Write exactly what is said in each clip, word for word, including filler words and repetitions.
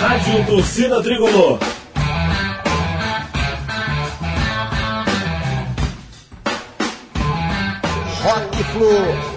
Rádio Torcida Tricolor. Rock Flu.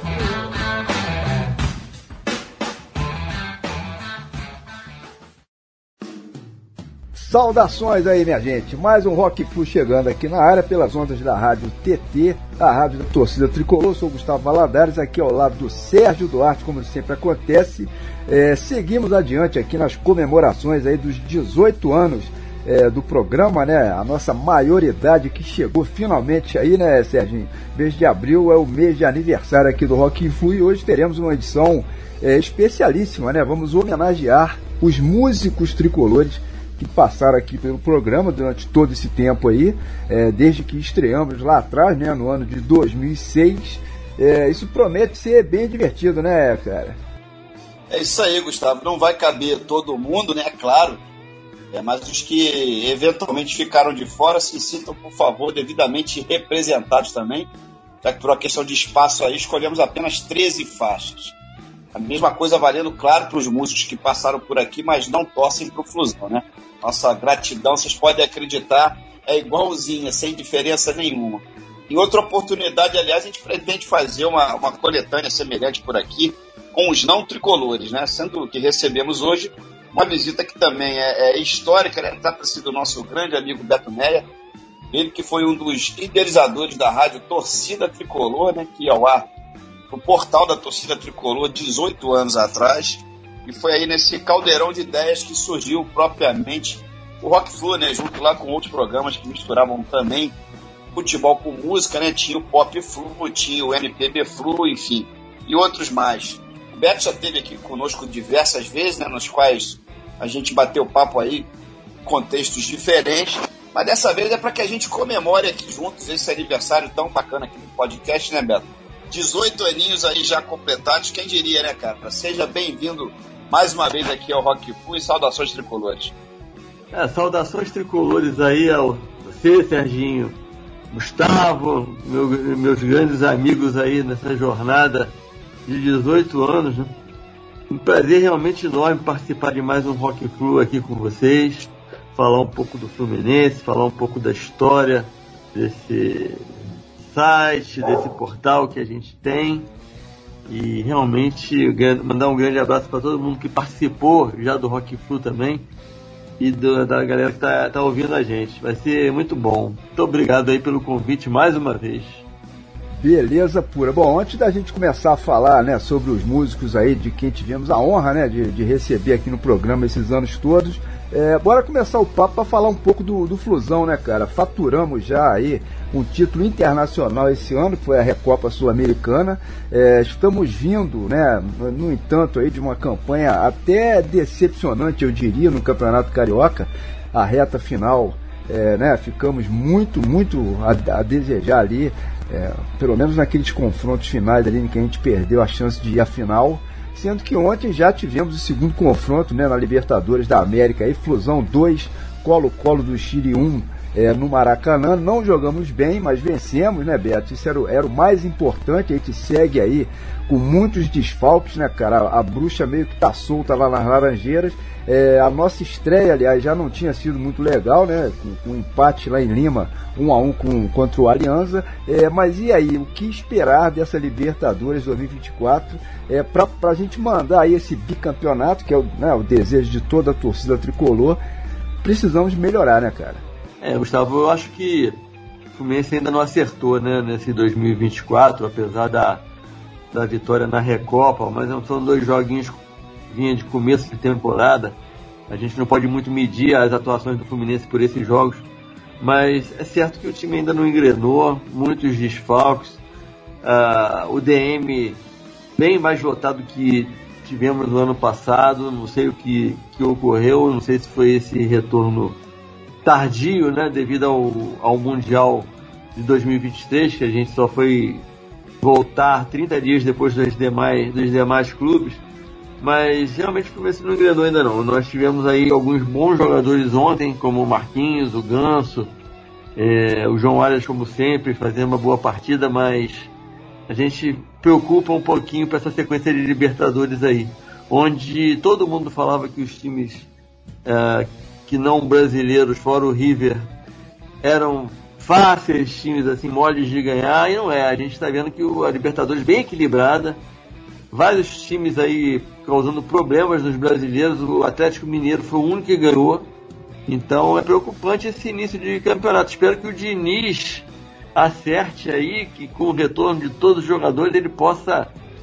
Saudações aí, minha gente. Mais um Rock Flu chegando aqui na área pelas ondas da Rádio T T, a Rádio da Torcida Tricolor. Eu sou o Gustavo Valadares, aqui ao lado do Sérgio Duarte, como sempre acontece. É, seguimos adiante aqui nas comemorações aí dos dezoito anos é, do programa, né? A nossa maioridade que chegou finalmente aí, né, Serginho? Mês de abril é o mês de aniversário aqui do Rock Flu e hoje teremos uma edição é, especialíssima, né? Vamos homenagear os músicos tricolores que passaram aqui pelo programa durante todo esse tempo aí, é, desde que estreamos lá atrás, né, no ano de dois mil e seis. É, isso promete ser bem divertido, né, cara? É isso aí, Gustavo. Não vai caber todo mundo, né, claro, é, mas os que eventualmente ficaram de fora se sintam, por favor, devidamente representados também, já que por uma questão de espaço aí escolhemos apenas treze faixas. A mesma coisa valendo, claro, para os músicos que passaram por aqui, mas não torcem para o Flusão, né? Nossa gratidão, vocês podem acreditar, é igualzinha, sem diferença nenhuma. Em outra oportunidade, aliás, a gente pretende fazer uma, uma coletânea semelhante por aqui com os não tricolores, né? Sendo que recebemos hoje uma visita que também é, é histórica, né? Trata-se do nosso grande amigo Beto Meia, ele que foi um dos idealizadores da rádio Torcida Tricolor, né? Que ia ao ar no portal da Torcida Tricolor dezoito anos atrás, e foi aí nesse caldeirão de ideias que surgiu propriamente o Rock Flu, né, junto lá com outros programas que misturavam também futebol com música, né, tinha o Pop Flu, tinha o M P B Flu, enfim, e outros mais. O Beto já esteve aqui conosco diversas vezes, né, nos quais a gente bateu papo aí, contextos diferentes, mas dessa vez é para que a gente comemore aqui juntos esse aniversário tão bacana aqui no podcast, né, Beto? dezoito aninhos aí já completados, quem diria, né, cara? Seja bem-vindo mais uma vez aqui ao Rock Flu e saudações tricolores. É, saudações tricolores aí ao você, Serginho, Gustavo, meu, meus grandes amigos aí nessa jornada de dezoito anos, né? Um prazer realmente enorme participar de mais um Rock Flu aqui com vocês, falar um pouco do Fluminense, falar um pouco da história desse site, desse portal que a gente tem, e realmente mandar um grande abraço para todo mundo que participou já do Rock Flu também e do, da galera que tá, tá ouvindo a gente. Vai ser muito bom. Muito obrigado aí pelo convite mais uma vez. Beleza pura. Bom, antes da gente começar a falar, né, sobre os músicos aí de quem tivemos a honra, né, de, de receber aqui no programa esses anos todos, é, bora começar o papo para falar um pouco do, do Flusão, né, cara? Faturamos já aí um título internacional esse ano, que foi a Recopa Sul-Americana. É, estamos vindo, né, no entanto, aí de uma campanha até decepcionante, eu diria, no Campeonato Carioca. A reta final, é, né, ficamos muito, muito a, a desejar ali, é, pelo menos naqueles confrontos finais ali em que a gente perdeu a chance de ir à final. Sendo que ontem já tivemos o segundo confronto, né, na Libertadores da América, aí, Flusão dois, Colo-Colo do Chile um, é, no Maracanã. Não jogamos bem, mas vencemos, né, Beto? Isso era o, era o mais importante. A gente segue aí com muitos desfalques, né, cara? A, a bruxa meio que tá solta lá nas Laranjeiras. É, a nossa estreia, aliás, já não tinha sido muito legal, né? Com, com um empate lá em Lima, um a um com, contra o Alianza. É, mas e aí, o que esperar dessa Libertadores dois mil e vinte e quatro? É, pra, pra gente mandar aí esse bicampeonato, que é o, né, o desejo de toda a torcida tricolor, precisamos melhorar, né, cara? É, Gustavo, eu acho que o Fluminense ainda não acertou, né, nesse dois mil e vinte e quatro, apesar da, da vitória na Recopa, mas são dois joguinhos vinha de começo de temporada. A gente não pode muito medir as atuações do Fluminense por esses jogos, mas é certo que o time ainda não engrenou, muitos desfalques, uh, o D M bem mais lotado que tivemos no ano passado. Não sei o que, que ocorreu, não sei se foi esse retorno tardio, né, devido ao, ao Mundial de dois mil e vinte e três, que a gente só foi voltar trinta dias depois dos demais, dos demais clubes. Mas realmente o Fluminense não engrenou ainda não. Nós tivemos aí alguns bons jogadores ontem, como o Marquinhos, o Ganso, é, o João Arias, como sempre, fazendo uma boa partida, mas a gente preocupa um pouquinho para essa sequência de Libertadores aí, onde todo mundo falava que os times uh, que não brasileiros, fora o River, eram fáceis times, assim, moles de ganhar, e não é. A gente está vendo que o, a Libertadores bem equilibrada, vários times aí causando problemas nos brasileiros. O Atlético Mineiro foi o único que ganhou, então é preocupante esse início de campeonato. Espero que o Diniz acerte aí, que com o retorno de todos os jogadores ele possa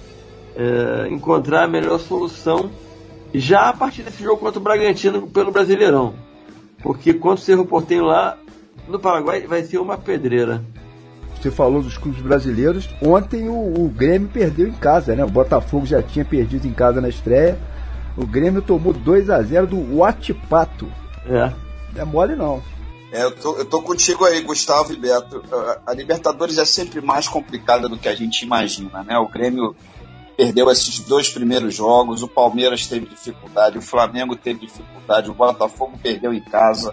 é, encontrar a melhor solução já a partir desse jogo contra o Bragantino pelo Brasileirão, porque contra o Cerro Porteño lá no Paraguai vai ser uma pedreira. Você falou dos clubes brasileiros. Ontem o, o Grêmio perdeu em casa, né? O Botafogo já tinha perdido em casa na estreia. O Grêmio tomou dois a zero do Huachipato. É. Não é mole não. É, eu tô, eu tô contigo aí, Gustavo e Beto. A Libertadores é sempre mais complicada do que a gente imagina, né? O Grêmio perdeu esses dois primeiros jogos, o Palmeiras teve dificuldade, o Flamengo teve dificuldade, o Botafogo perdeu em casa.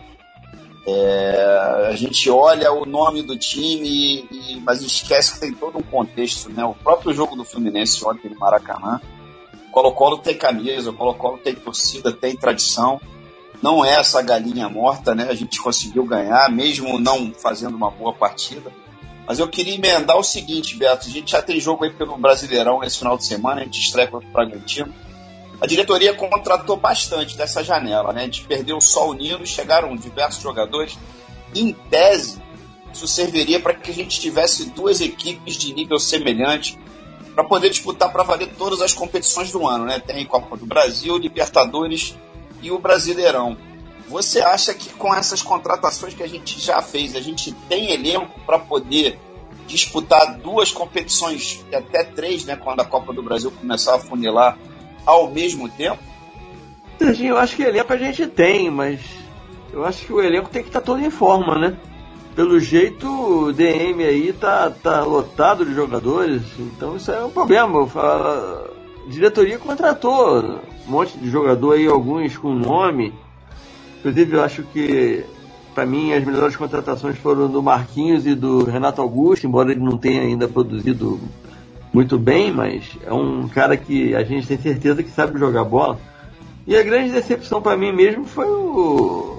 É, a gente olha o nome do time, e, mas esquece que tem todo um contexto, né? O próprio jogo do Fluminense ontem no Maracanã, o Colo-Colo tem camisa, o Colo-Colo tem torcida, tem tradição. Não é essa galinha morta, né? A gente conseguiu ganhar, mesmo não fazendo uma boa partida. Mas eu queria emendar o seguinte, Beto, a gente já tem jogo aí pelo Brasileirão esse final de semana, a gente estreia contra o Bragantino. A diretoria contratou bastante dessa janela, né? A gente perdeu só o Nino, chegaram diversos jogadores. Em tese, isso serviria para que a gente tivesse duas equipes de nível semelhante para poder disputar para valer todas as competições do ano, né? Tem Copa do Brasil, Libertadores e o Brasileirão. Você acha que com essas contratações que a gente já fez, a gente tem elenco para poder disputar duas competições, até três, né? Quando a Copa do Brasil começar a funilar ao mesmo tempo? Serginho, eu acho que elenco a gente tem, mas eu acho que o elenco tem que estar todo em forma, né? Pelo jeito, o D M aí tá, tá lotado de jogadores, então isso é um problema. A diretoria contratou um monte de jogador aí, alguns com nome. Inclusive, eu acho que, para mim, as melhores contratações foram do Marquinhos e do Renato Augusto, embora ele não tenha ainda produzido muito bem, mas é um cara que a gente tem certeza que sabe jogar bola. E a grande decepção para mim mesmo foi o,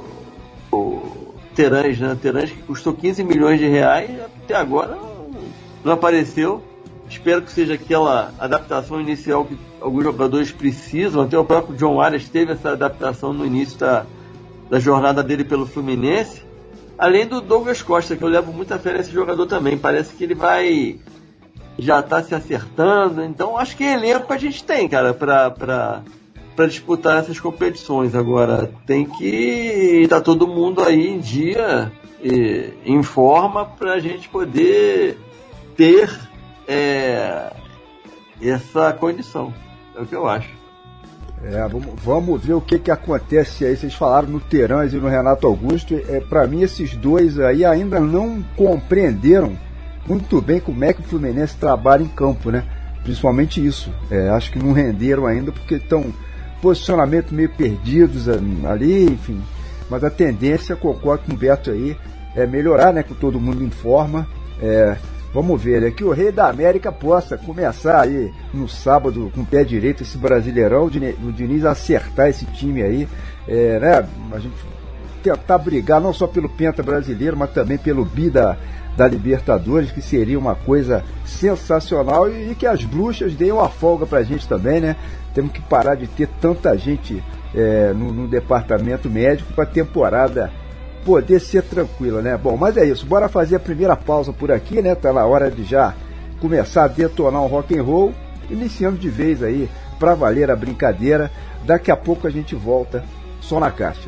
o Terãs, né? Terãs, que custou quinze milhões de reais, até agora não, não apareceu. Espero que seja aquela adaptação inicial que alguns jogadores precisam. Até o próprio John Arias teve essa adaptação no início da, da jornada dele pelo Fluminense. Além do Douglas Costa, que eu levo muita fé nesse jogador também. Parece que ele vai já tá se acertando. Então acho que elenco a gente tem, cara, pra, pra, pra disputar essas competições. Agora tem que estar tá todo mundo aí em dia, e, em forma, pra gente poder ter é, essa condição. É o que eu acho. É, vamos, vamos ver o que, que acontece aí. Vocês falaram no Terãs e no Renato Augusto. É, pra mim esses dois aí ainda não compreenderam muito bem como é que o Fluminense trabalha em campo, né? Principalmente isso. É, acho que não renderam ainda porque estão posicionamento meio perdidos ali, enfim. Mas a tendência, concordo com o Beto aí, é melhorar, né? Com todo mundo em forma. É, vamos ver, né? Que o Rei da América possa começar aí no sábado com o pé direito esse Brasileirão, o Diniz acertar esse time aí, é, né? A gente tentar brigar não só pelo Penta brasileiro, mas também pelo Bi da da Libertadores, que seria uma coisa sensacional, e, e que as bruxas deem uma folga pra gente também, né? Temos que parar de ter tanta gente é, no, no departamento médico pra temporada poder ser tranquila, né? Bom, mas é isso, bora fazer a primeira pausa por aqui, né? Tá na hora de já começar a detonar um rock and roll, iniciando de vez aí pra valer a brincadeira. Daqui a pouco a gente volta, só na caixa.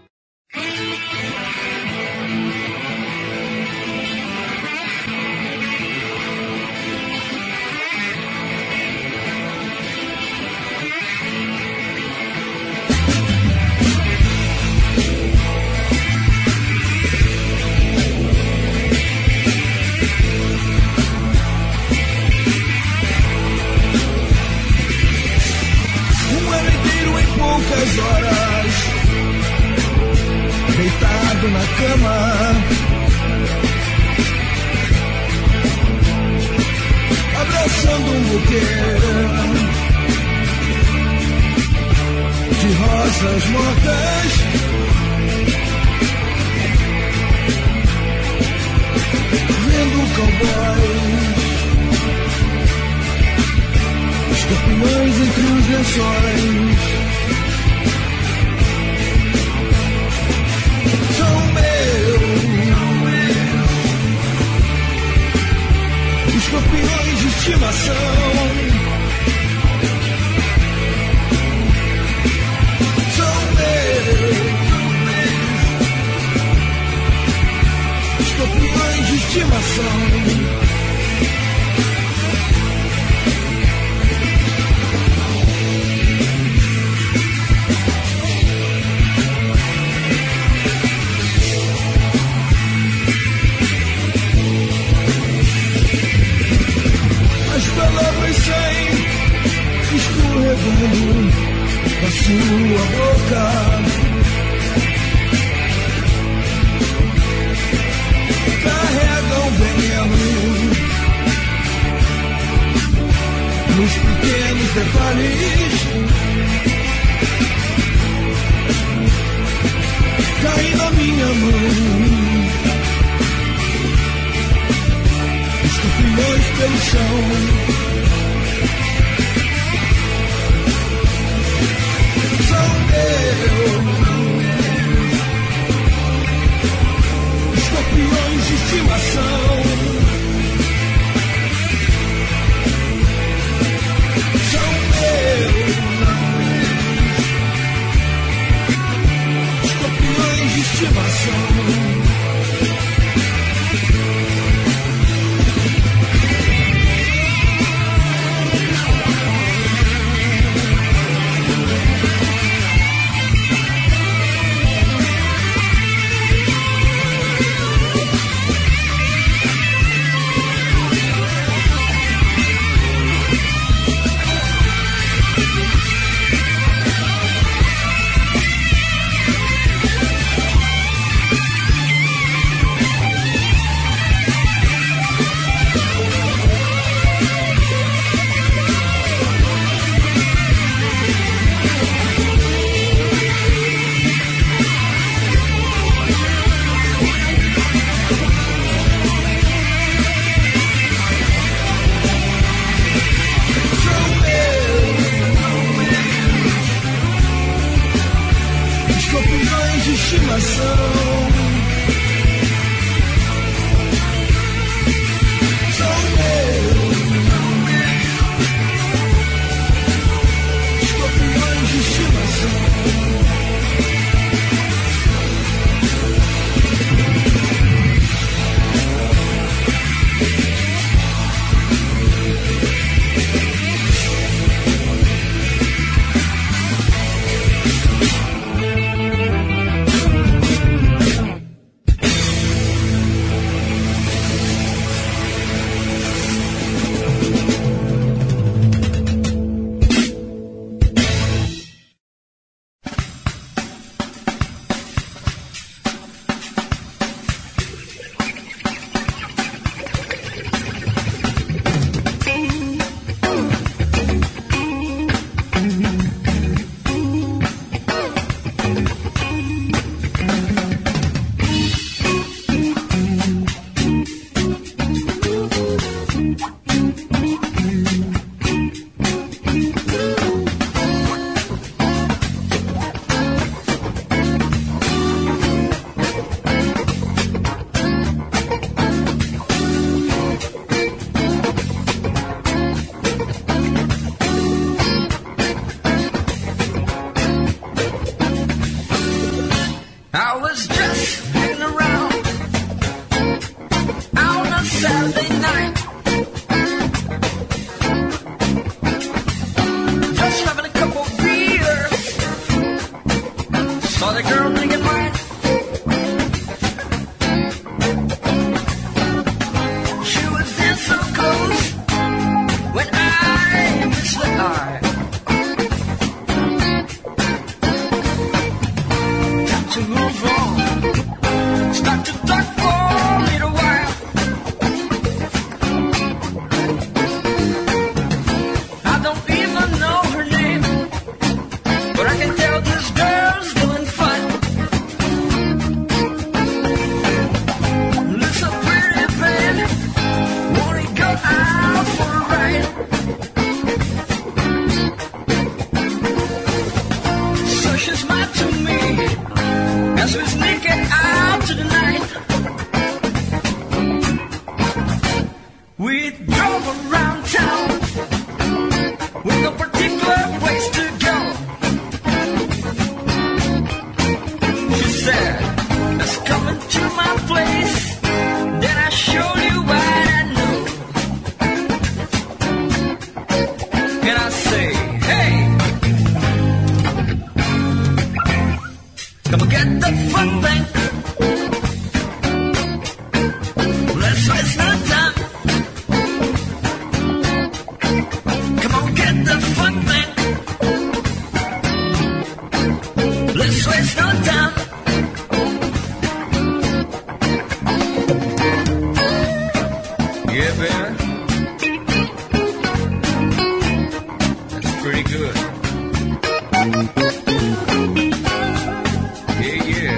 Na cama, abraçando um buquê de crianças mortas, vendo cowboys, escorpiões entre os lençóis. São meus escorpiões de estimação. Escorpiões de estimação. As palavras saem escorregando da sua boca. Carregam veneno nos pequenos detalhes. Cai na minha mão escorpiões pelo chão. São meus escorpiões de estimação. São meus escorpiões de estimação. drove around town with no particular place to go. She said, let's come into my place. Then I showed you what I knew. And I say, hey, come and get the fun thing. Let's waste no time. Come on, get the fun thing. Let's waste no time. Yeah, baby. That's pretty good. Yeah, yeah.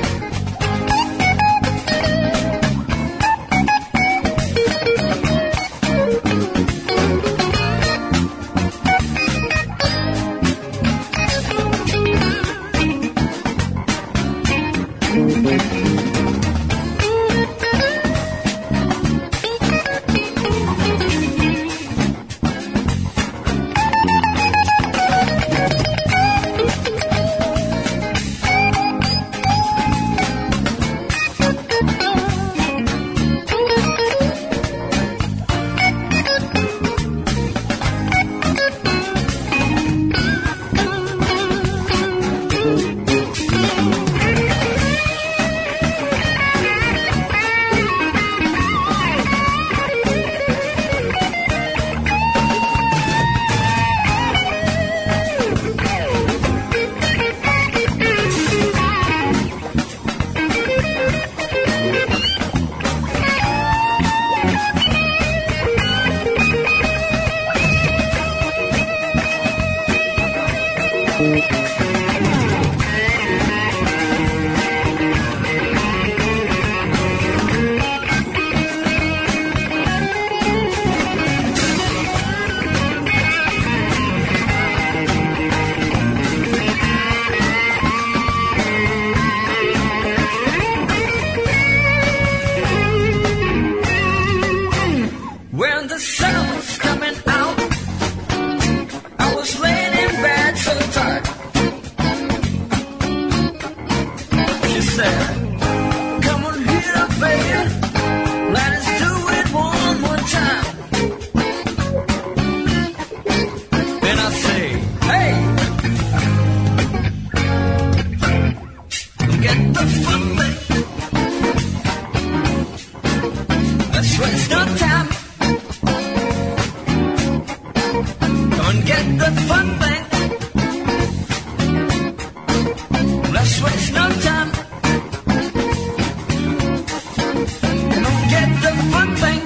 When the sun was coming out, I was laying in bed so tired. She said, come on here, baby, let us do it one more time. And I say, hey, get the fun thing. Let's waste no time. Get the fun thing. Let's waste no time. Don't get the fun thing.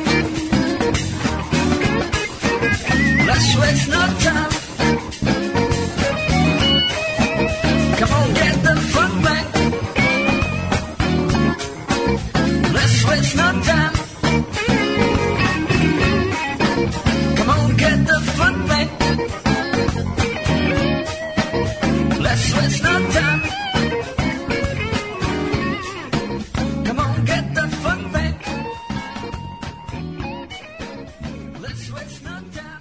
Let's waste no time. Come on, get the fun thing. Let's waste no time. Come on, get the fun thing. Let's waste no time. Come on, get the fun thing. Let's waste no time.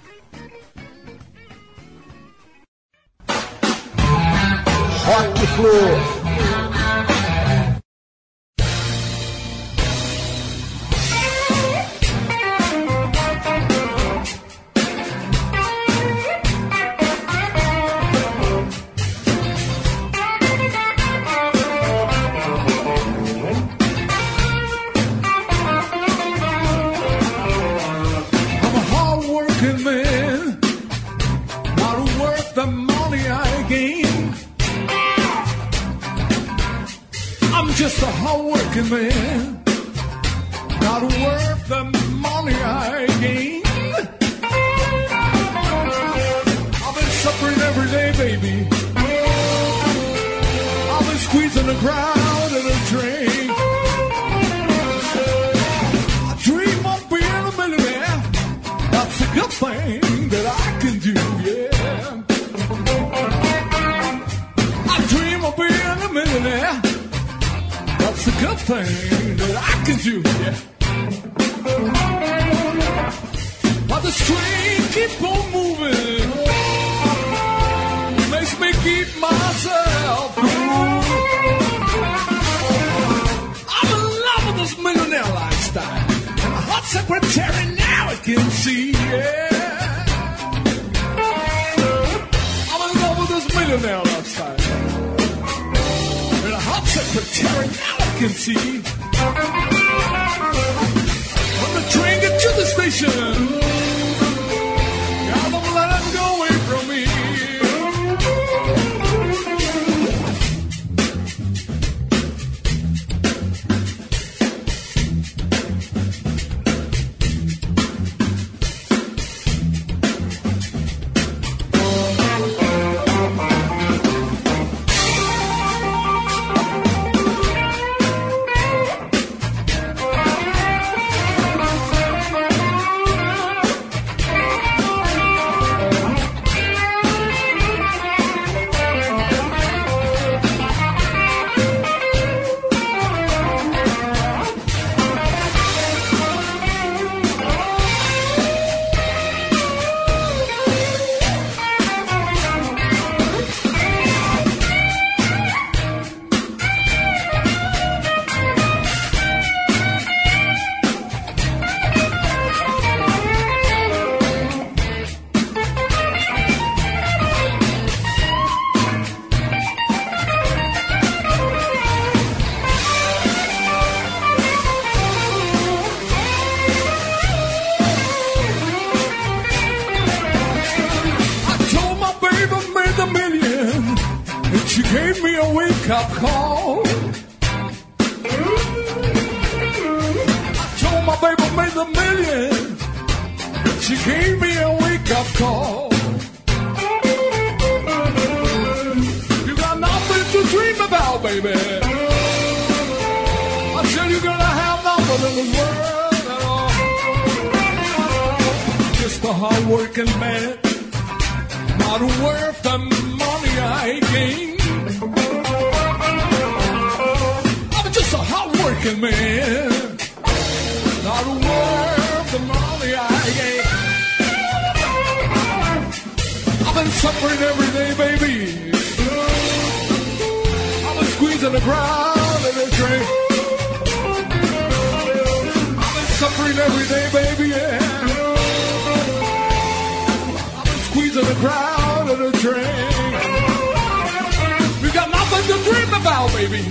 Rock Flu. Just a hard-working man, not worth the money I gain. I've been suffering every day, baby. I've been squeezing the crowd in a train. I dream of being a millionaire. That's a good thing that I can do, yeah. I dream of being a millionaire. That's a good thing that I can do, yeah. But the this train keep on moving, it makes me keep myself cool. I'm in love with this millionaire lifestyle, and a hot secretary now I can see, yeah. I'm in love with this millionaire lifestyle, and a hot secretary now I can see. When the train gets to the station, God won't let him go away from me. Wake-up call. I told my baby I made the million. She gave me a wake-up call. You got nothing to dream about, baby. I said you're gonna have nothing in the world at all. Just a hard-working man, not worth the money I gain. A hard-working man, not worth the money I gain. I've been suffering every day, baby. I've been squeezing the ground in a train. I've been suffering every day, baby, yeah. I've been squeezing the ground in a train. We got nothing to dream about, baby.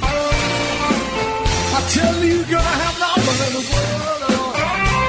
I tell you, you're gonna have nothing in the world at all.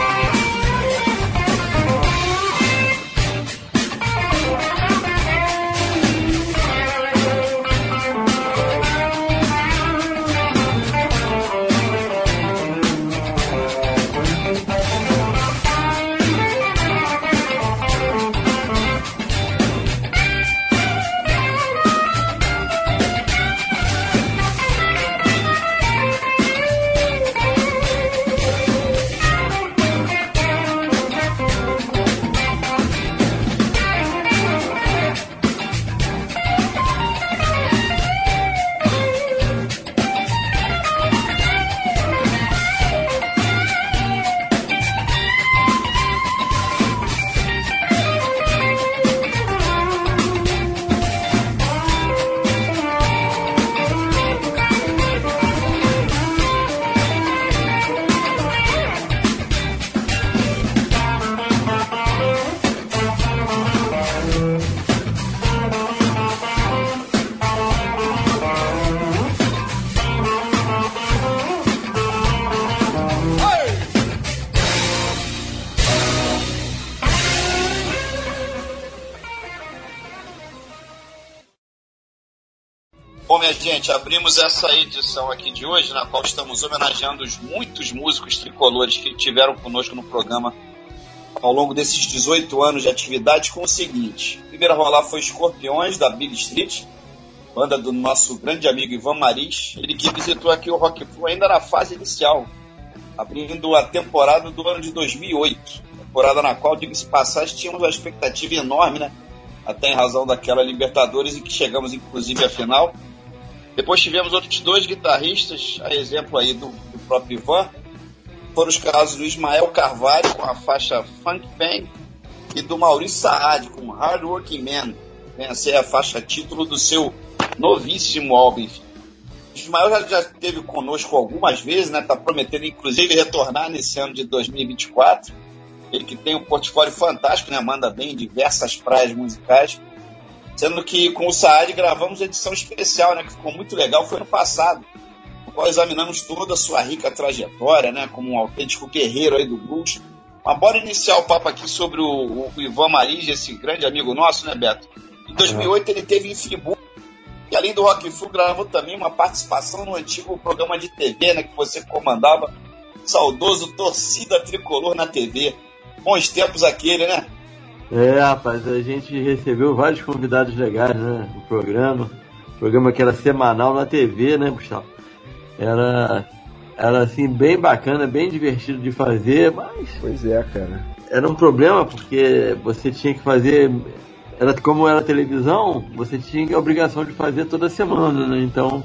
Bom, minha gente, abrimos essa edição aqui de hoje, na qual estamos homenageando os muitos músicos tricolores que tiveram conosco no programa ao longo desses dezoito anos de atividade, com o seguinte. Primeiro a rolar foi Escorpiões, da Big Street, banda do nosso grande amigo Ivan Maris, ele que visitou aqui o Rock Flu ainda na fase inicial, abrindo a temporada do ano de dois mil e oito, temporada na qual, diga-se de passagem, tínhamos uma expectativa enorme, né? Até em razão daquela Libertadores em que chegamos inclusive à final. Depois tivemos outros dois guitarristas, a exemplo aí do, do próprio Ivan, foram os casos do Ismael Carvalho com a faixa Funk Bang e do Maurício Saad com Hard Working Man. Essa é a faixa título do seu novíssimo álbum. O Ismael já, já esteve conosco algumas vezes, né? Tá prometendo inclusive retornar nesse ano de dois mil e vinte e quatro. Ele que tem um portfólio fantástico, né? Manda bem em diversas praias musicais. Sendo que com o Saad gravamos edição especial, né? Que ficou muito legal, foi ano passado. No qual examinamos toda a sua rica trajetória, né? Como um autêntico guerreiro aí do blues. Mas bora iniciar o papo aqui sobre o, o Ivan Marige, esse grande amigo nosso, né, Beto? Em dois mil e oito ele teve em Friburgo. E além do Rock Flu, gravou também uma participação no antigo programa de T V, né? Que você comandava. Saudoso Torcida Tricolor na T V. Bons tempos aquele, né? É, rapaz, a gente recebeu vários convidados legais, né, no programa. O programa que era semanal na T V, né, Gustavo? Era, era assim, bem bacana, bem divertido de fazer, mas... Pois é, cara. Era um problema, porque você tinha que fazer... Era, como era televisão, você tinha a obrigação de fazer toda semana, né? Então,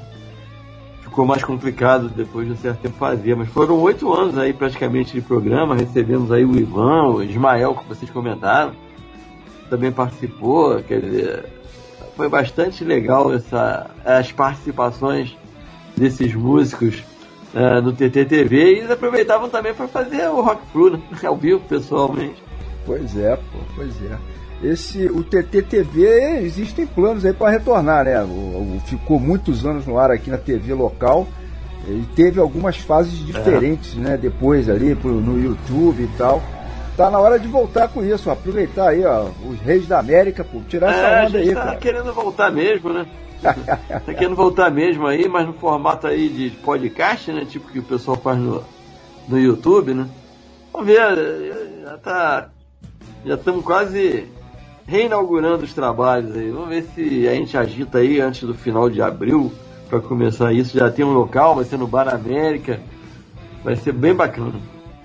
ficou mais complicado depois de um certo tempo fazer. Mas foram oito anos aí, praticamente, de programa. Recebemos aí o Ivan, o Ismael, que vocês comentaram. Também participou, quer dizer, foi bastante legal essa, as participações desses músicos uh, no T T T V, e eles aproveitavam também para fazer o Rock Flu, né, ao vivo, pessoalmente. Pois é, pô, pois é. Esse, o T T T V, existem planos aí para retornar, né? O, o, ficou muitos anos no ar aqui na T V local e teve algumas fases diferentes, é. né? Depois ali pro, no YouTube e tal. Tá na hora de voltar com isso, aproveitar aí, ó, os Reis da América, pô, tirar é, essa onda a gente aí, tá cara. querendo voltar mesmo, né? Tá querendo voltar mesmo aí, mas no formato aí de podcast, né? Tipo que o pessoal faz no, no YouTube, né? Vamos ver, já tá, já estamos quase reinaugurando os trabalhos aí. Vamos ver se a gente agita aí antes do final de abril para começar isso. Já tem um local, vai ser no Bar América, vai ser bem bacana.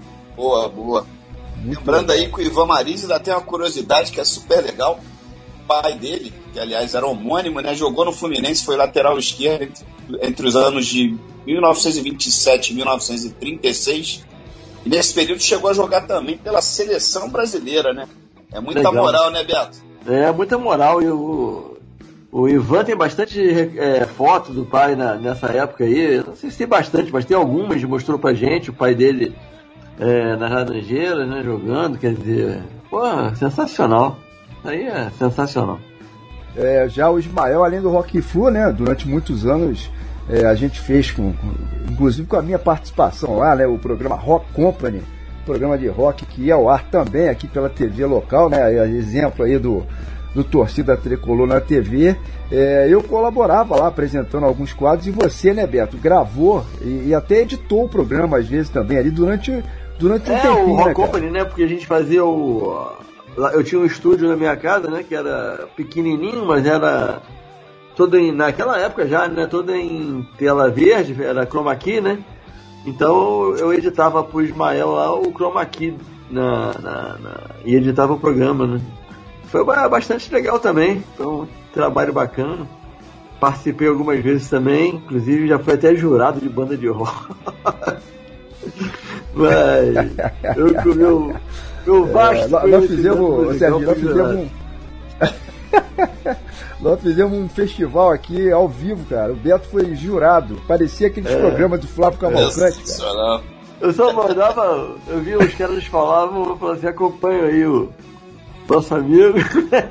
Boa, boa. Muito Lembrando legal. Aí que o Ivan Marige ainda tem uma curiosidade que é super legal. O pai dele, que aliás era homônimo, né, jogou no Fluminense, foi lateral esquerdo entre, entre os anos de mil novecentos e vinte e sete e mil novecentos e trinta e seis. E nesse período chegou a jogar também pela seleção brasileira, né? É muita legal. Moral, né, Beto? É, muita moral. E o, o Ivan tem bastante é, foto do pai na, nessa época aí. Não sei se tem bastante, mas tem algumas, mostrou pra gente. O pai dele é, nas Laranjeiras, né, jogando, quer dizer, pô, sensacional. Isso aí é sensacional. É, já o Ismael, além do Rock Flu, né, durante muitos anos é, a gente fez, com, com, inclusive com a minha participação lá, né, o programa Rock Company, programa de rock que ia ao ar também aqui pela T V local, né, exemplo aí do, do Torcida Tricolor na T V. É, eu colaborava lá apresentando alguns quadros e você, né, Beto, gravou e, e até editou o programa às vezes também ali durante, durante um é, tempinho, o Rock né, Company, né, porque a gente fazia o... Eu tinha um estúdio na minha casa, né, que era pequenininho, mas era todo em, naquela época já, né, todo em tela verde, era chroma key, né. Então eu editava pro Ismael lá o chroma key na, na, na, e editava o programa, né. Foi bastante legal também, foi um trabalho bacana. Participei algumas vezes também, inclusive já fui até jurado de banda de rock. Mas eu com meu, meu vasto é, nós, nós fizemos, Sérgio, nós fizemos um... nós fizemos um festival aqui ao vivo, cara. O Beto foi jurado. Parecia aqueles é. programas do Flávio Cavalcante, cara. Eu só mandava, eu vi os caras falavam, eu falava assim, acompanha aí o nosso amigo.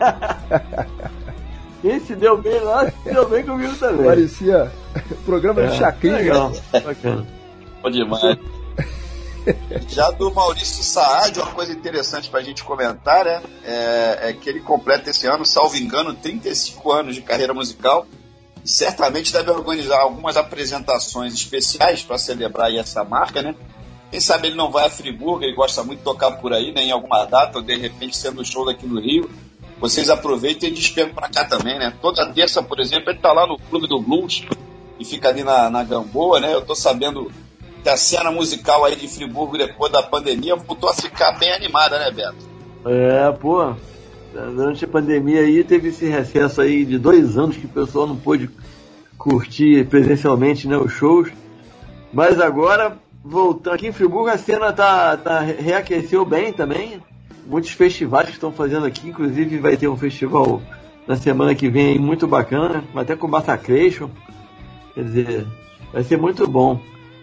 Quem se deu bem lá, se deu bem comigo também. Parecia programa é. de chacrinha. Legal, bacana. Bom demais. Já do Maurício Saad, uma coisa interessante pra gente comentar, né, é, é que ele completa esse ano, salvo engano, trinta e cinco anos de carreira musical e certamente deve organizar algumas apresentações especiais para celebrar aí essa marca, né? Quem sabe ele não vai a Friburgo, ele gosta muito de tocar por aí, né, em alguma data, ou de repente sendo um show daqui no Rio. Vocês aproveitem e despegam pra cá também, né? Toda terça, por exemplo, ele tá lá no Clube do Blues e fica ali na, na Gamboa, né? Eu tô sabendo que a cena musical aí de Friburgo depois da pandemia voltou a ficar bem animada, né, Beto? É, pô, durante a pandemia aí teve esse recesso aí de dois anos que o pessoal não pôde curtir presencialmente, né, os shows, mas agora voltando aqui em Friburgo, a cena tá, tá, reaqueceu bem também. Muitos festivais que estão fazendo aqui, inclusive vai ter um festival na semana que vem aí, muito bacana, até com Massacration. Quer dizer, vai ser muito bom.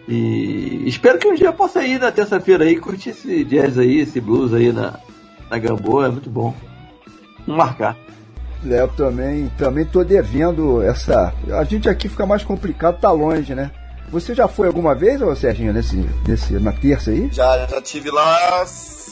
E espero que um dia eu possa ir na terça-feira aí, curtir esse jazz aí, esse blues aí na, na Gamboa, é muito bom. Vamos marcar. É, eu também, também tô devendo essa... A gente aqui fica mais complicado, tá longe, né? Você já foi alguma vez, ô Serginho, nesse, nesse, na terça aí? Já, já tive lá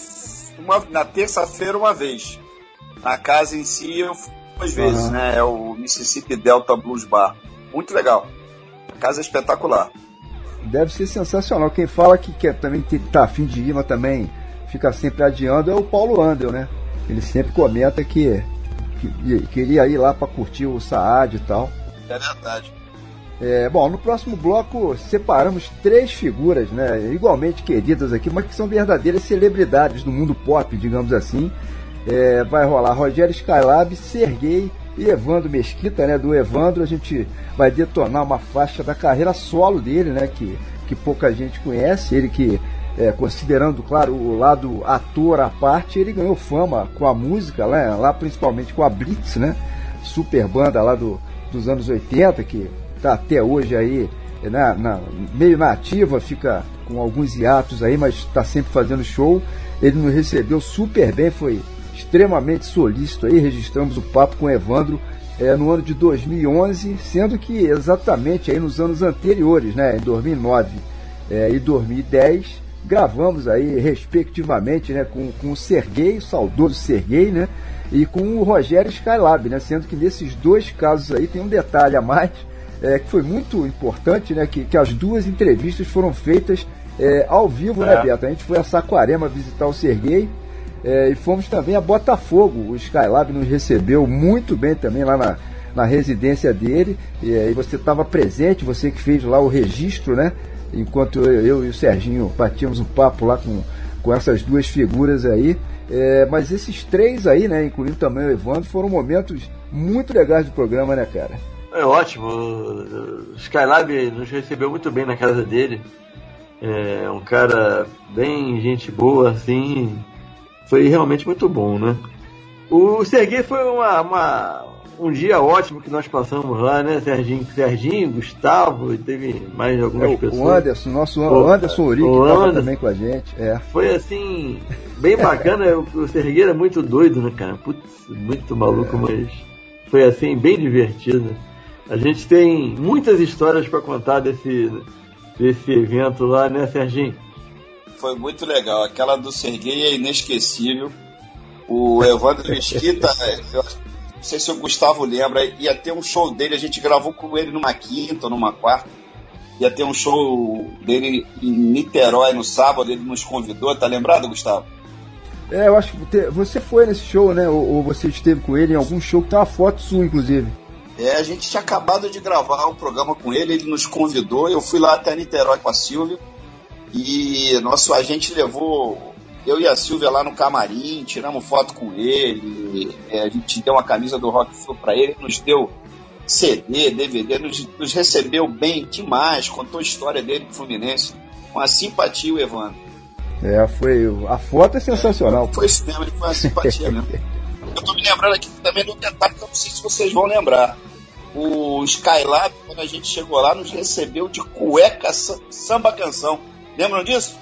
uma, na terça-feira uma vez. Na casa em si eu fui duas vezes, uhum. né? É o Mississippi Delta Blues Bar. Muito legal. A casa é espetacular. Deve ser sensacional. Quem fala que quer também tá afim de ir, mas também fica sempre adiando, é o Paulo Andel, né? Ele sempre comenta que, que queria ir lá para curtir o Saad e tal. É verdade. É, bom, no próximo bloco separamos três figuras, né, igualmente queridas aqui, mas que são verdadeiras celebridades do mundo pop, digamos assim. É, vai rolar Rogério Skylab, Serguei e Evandro Mesquita, né? Do Evandro a gente vai detonar uma faixa da carreira solo dele, né? Que, que pouca gente conhece. Ele que, é, considerando, claro, o lado ator à parte, ele ganhou fama com a música, né? Lá principalmente com a Blitz, né? Super banda lá do, dos anos oitenta, que está até hoje aí na, na, meio na ativa, fica com alguns hiatos aí, mas está sempre fazendo show. Ele nos recebeu super bem, foi extremamente solícito aí. Registramos o papo com o Evandro é, no ano de dois mil e onze, sendo que exatamente aí nos anos anteriores, né, em dois mil e nove é, e dois mil e dez, gravamos aí respectivamente, né, com, com o Serguei, o saudoso Serguei, né, e com o Rogério Skylab, né, sendo que nesses dois casos aí tem um detalhe a mais, é, que foi muito importante, né, que, que as duas entrevistas foram feitas é, ao vivo, é. né, Beto? A gente foi a Saquarema visitar o Serguei, é, e fomos também a Botafogo. O Skylab nos recebeu muito bem também lá na, na residência dele, e aí você estava presente, você que fez lá o registro, né, enquanto eu, eu e o Serginho batíamos um papo lá com, com essas duas figuras aí. É, mas esses três aí, né, incluindo também o Evandro, foram momentos muito legais do programa, né, cara? É ótimo. O Skylab nos recebeu muito bem na casa dele. É um cara bem gente boa, assim. Foi realmente muito bom, né? O Serguei foi uma, uma, um dia ótimo que nós passamos lá, né, Serginho? Serginho, Gustavo, e teve mais algumas é, pessoas. O Anderson, nosso o Anderson Uri, que estava também com a gente. É. Foi assim, bem bacana. O Serguei era muito doido, né, cara? Putz, muito maluco, é. Mas foi assim, bem divertido. A gente tem muitas histórias para contar desse, desse evento lá, né, Serginho? Foi muito legal. Aquela do Serguei é inesquecível. O Evandro Mesquita, eu não sei se o Gustavo lembra, ia ter um show dele, a gente gravou com ele numa quinta ou numa quarta. Ia ter um show dele em Niterói no sábado, ele nos convidou, tá lembrado, Gustavo? É, eu acho que você foi nesse show, né? Ou, ou você esteve com ele em algum show que tem uma foto sua, inclusive. É, a gente tinha acabado de gravar um programa com ele, ele nos convidou, eu fui lá até Niterói com a Silvia, e nosso agente levou eu e a Silvia lá no camarim, tiramos foto com ele, é, a gente deu uma camisa do Rock Flu pra ele, nos deu C D, D V D, nos, nos recebeu bem demais, contou a história dele pro Fluminense, com a simpatia, o Evandro. É, foi, a foto é sensacional. É, foi isso mesmo, ele foi uma simpatia mesmo. Eu tô me lembrando aqui também do detalhe que eu não sei se vocês vão lembrar. O Skylab, quando a gente chegou lá, nos recebeu de cueca samba canção. Lembram disso?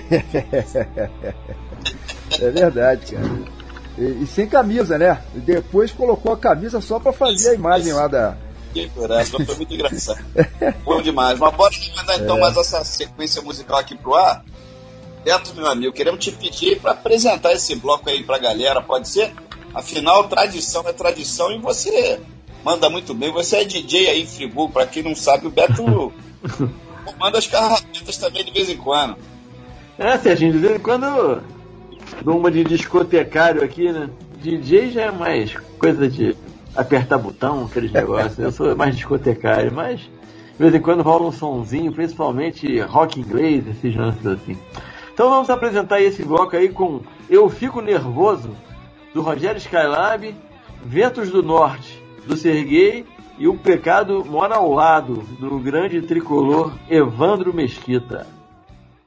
É verdade, cara. E, e sem camisa, né? E depois colocou a camisa só pra fazer a imagem lá da... Que coração, foi muito engraçado. Bom demais. Mas bora mandar então é. mais essa sequência musical aqui pro ar. Beto, meu amigo, queremos te pedir para apresentar esse bloco aí pra galera, pode ser? Afinal, tradição é tradição e você manda muito bem. Você é D J aí em Friburgo, pra quem não sabe, o Beto manda as carrapetas também de vez em quando. É, Serginho, de vez em quando dou uma de discotecário aqui, né? D J já é mais coisa de apertar botão, aqueles negócios. Eu sou mais discotecário, mas de vez em quando rola um sonzinho, principalmente rock inglês, esses lances assim. Então vamos apresentar esse bloco aí com Eu Fico Nervoso, do Rogério Skylab, Ventos do Norte, do Serguei, e O Pecado Mora ao Lado, do grande tricolor Evandro Mesquita.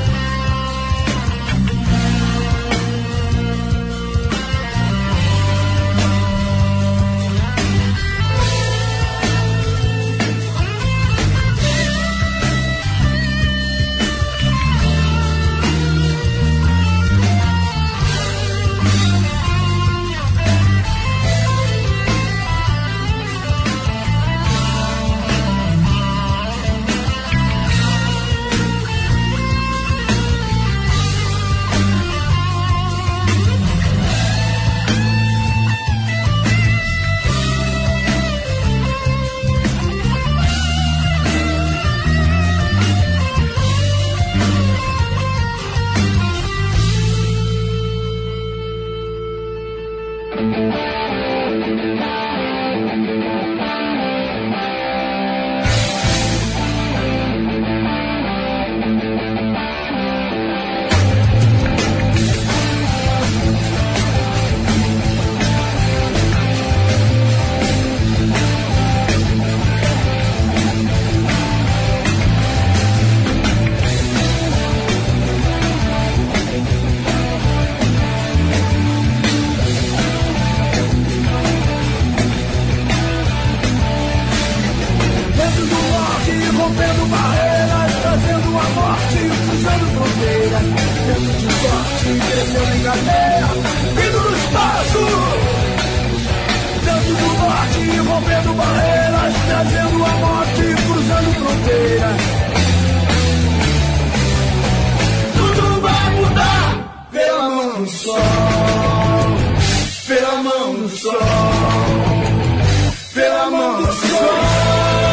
rompendo barreiras, trazendo a morte, cruzando fronteiras, tendo de sorte, crescendo em cadeia, vindo no espaço. Dentro do norte, rompendo barreiras, trazendo a morte, cruzando fronteiras. Tudo vai mudar pela mão do sol, pela mão do sol, pela mão do sol.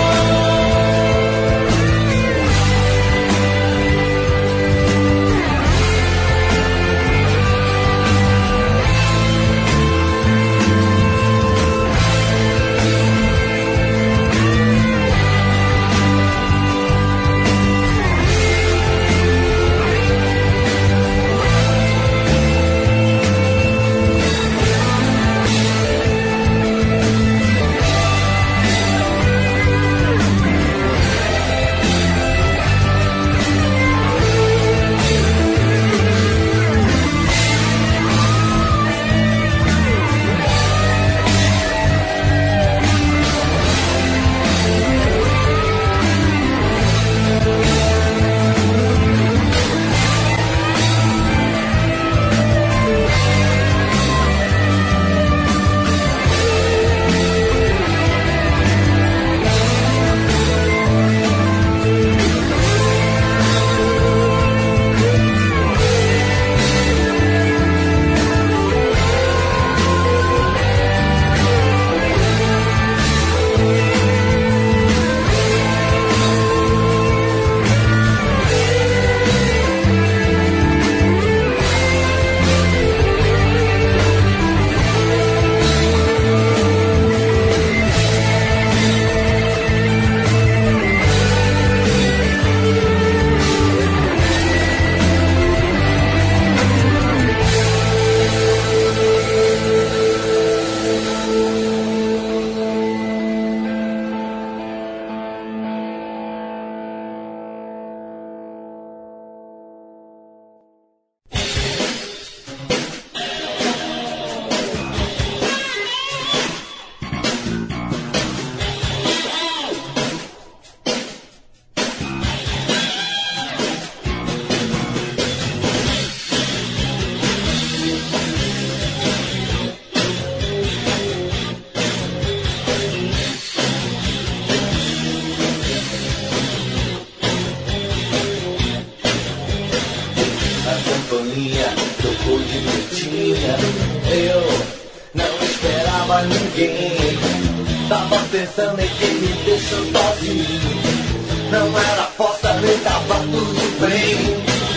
Pensando em quem me deixou sozinho. Não era força nem tava tudo bem.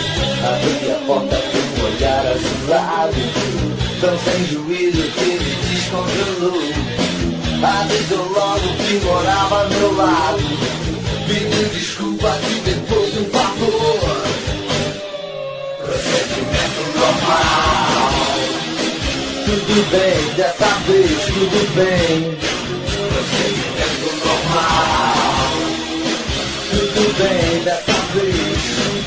Abri a porta com um olhar azulado, tão sem juízo que me descontrolou. Avisou logo que morava ao meu lado, pediu desculpa e depois um favor. Procedimento normal. Tudo bem, dessa vez tudo bem. Procedimento normal. Tudo bem dessa vez.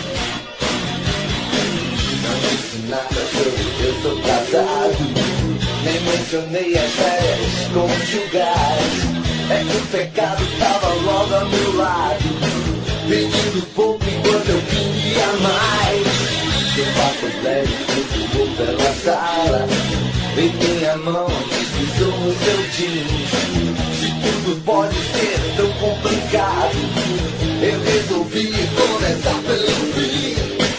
Não disse nada sobre eu sou casado, nem mencionei as férias conjugais. É que o pecado tava logo ao meu lado, pedindo pouco enquanto eu queria mais. Eu passo leve, flutuou pela sala, e minha mão deslizou no seu jeans. Se tudo pode ser tão complicado, eu resolvi começar pelo fim.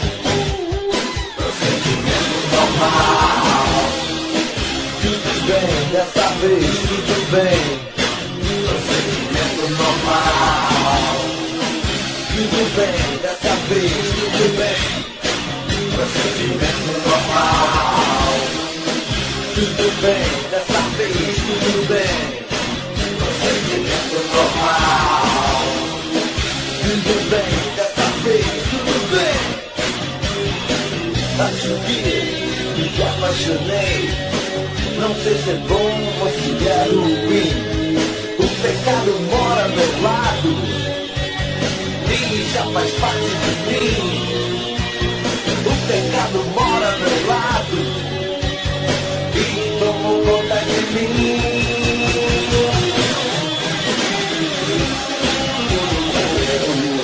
Procedimento normal. Tudo bem, dessa vez tudo bem. Procedimento normal. Tudo bem, dessa vez tudo bem. Procedimento normal. Tudo bem, dessa vez tudo bem. Procedimento normal. Tudo bem, dessa vez tudo bem. Acho que me apaixonei. Não sei se é bom ou se é ruim. O pecado mora ao meu lado e já faz parte de mim. O pecado mora ao meu lado e tomou conta de mim.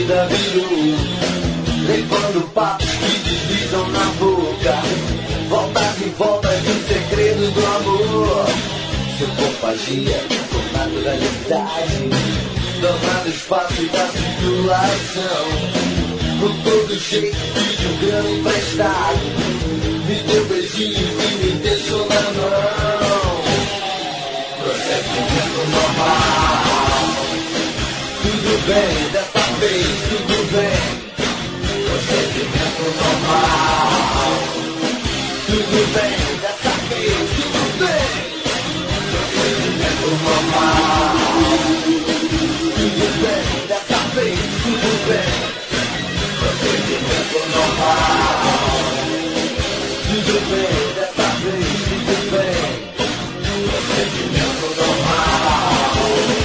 vida virou, levando papos que deslizam na boca, voltas e voltas do segredo do amor. Seu corpo agia com naturalidade, tomando espaço da circulação, com todo jeito de um grão emprestado, me deu beijinho e me deixou na mão. Procedimento normal, tudo bem, dessa vez tudo bem. Procedimento normal, tudo bem, dessa vez tudo bem. Procedimento normal, tudo bem, dessa vez tudo bem. Procedimento normal, tudo bem, dessa vez tudo bem. Procedimento normal.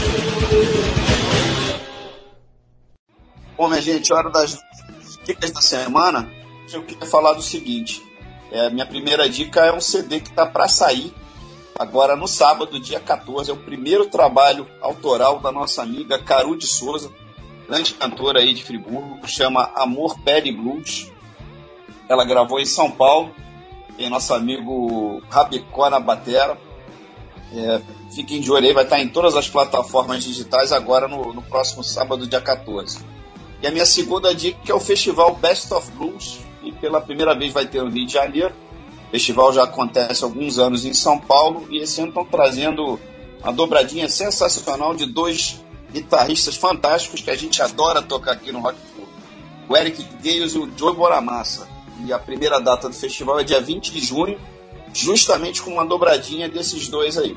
Bom, minha gente, hora das dicas da semana. Eu queria falar do seguinte. É, minha primeira dica é um C D que está para sair agora no sábado, dia quatorze. É o primeiro trabalho autoral da nossa amiga Caru de Souza, grande cantora aí de Friburgo, chama Amor, Pele e Blues. Ela gravou em São Paulo, tem nosso amigo Rabicó na batera. É, fiquem de olho aí, vai estar em todas as plataformas digitais agora no, no próximo sábado, dia quatorze. E a minha segunda dica é o festival Best of Blues, e pela primeira vez vai ter no Rio de Janeiro. O festival já acontece há alguns anos em São Paulo, e esse ano estão trazendo uma dobradinha sensacional de dois guitarristas fantásticos que a gente adora tocar aqui no Rock and Roll, o Eric Gales e o Joey Bonamassa. E a primeira data do festival é dia vinte de junho, justamente com uma dobradinha desses dois aí.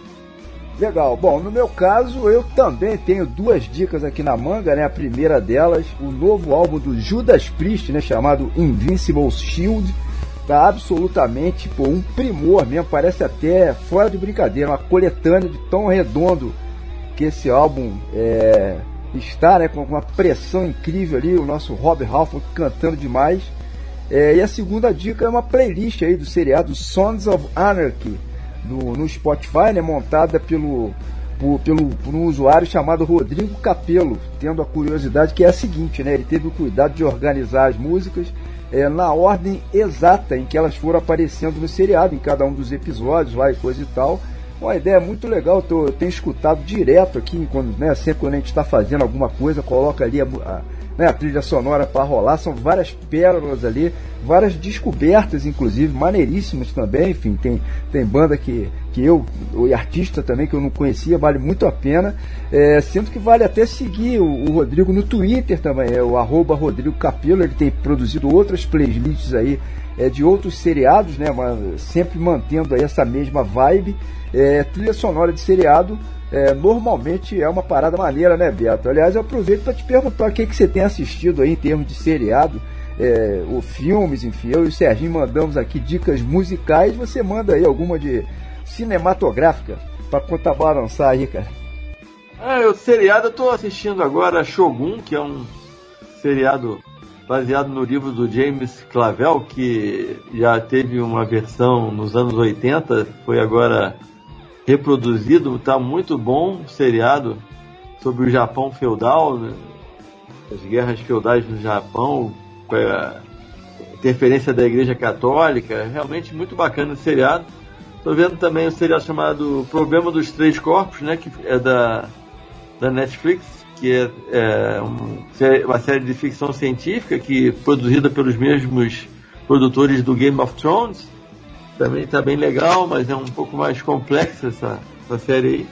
Legal. Bom, no meu caso, eu também tenho duas dicas aqui na manga, né? A primeira delas, o novo álbum do Judas Priest, né? Chamado Invincible Shield. Tá absolutamente, pô, um primor mesmo, parece até fora de brincadeira, uma coletânea de tão redondo que esse álbum é, está, né? Com uma pressão incrível ali, o nosso Rob Halford cantando demais. É, e a segunda dica é uma playlist aí do seriado Sons of Anarchy, No, no Spotify, né, montada pelo, por, pelo, por um usuário chamado Rodrigo Capello, tendo a curiosidade que é a seguinte, né, ele teve o cuidado de organizar as músicas é, na ordem exata em que elas foram aparecendo no seriado, em cada um dos episódios lá e coisa e tal. Uma ideia muito legal, eu, tô, eu tenho escutado direto aqui, quando, né, sempre quando a gente está fazendo alguma coisa, coloca ali a, a, né, a trilha sonora para rolar, são várias pérolas ali, várias descobertas, inclusive, maneiríssimas também. Enfim, tem, tem banda que, que eu, e artista também, que eu não conhecia, vale muito a pena, é, sendo que vale até seguir o, o Rodrigo no Twitter também, é o arroba Rodrigo Capello. Ele tem produzido outras playlists aí, é, de outros seriados, né, mas sempre mantendo aí essa mesma vibe. É, trilha sonora de seriado, é, normalmente é uma parada maneira, né, Beto? Aliás, eu aproveito para te perguntar o que, que você tem assistido aí em termos de seriado, é, ou filmes, enfim. Eu e o Serginho mandamos aqui dicas musicais, você manda aí alguma de cinematográfica para contrabalançar aí, cara. Ah, o seriado eu tô assistindo agora Shogun, que é um seriado baseado no livro do James Clavell, que já teve uma versão nos anos oitenta, foi agora reproduzido, tá muito bom, seriado sobre o Japão feudal, né? As guerras feudais no Japão, com a interferência da Igreja Católica, realmente muito bacana esse seriado. Tô vendo também um seriado chamado Problema dos Três Corpos, né, que é da, da Netflix, que é, é um, uma série de ficção científica que produzida pelos mesmos produtores do Game of Thrones. Também tá bem legal, mas é um pouco mais complexa essa, essa série aí.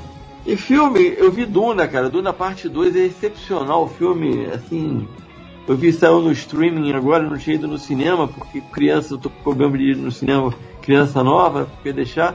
E filme, eu vi Duna, cara. Duna parte dois é excepcional. O filme, assim, eu vi, saiu no streaming agora, não tinha ido no cinema, porque criança, eu tô com problema de ir no cinema, criança nova, porque deixar.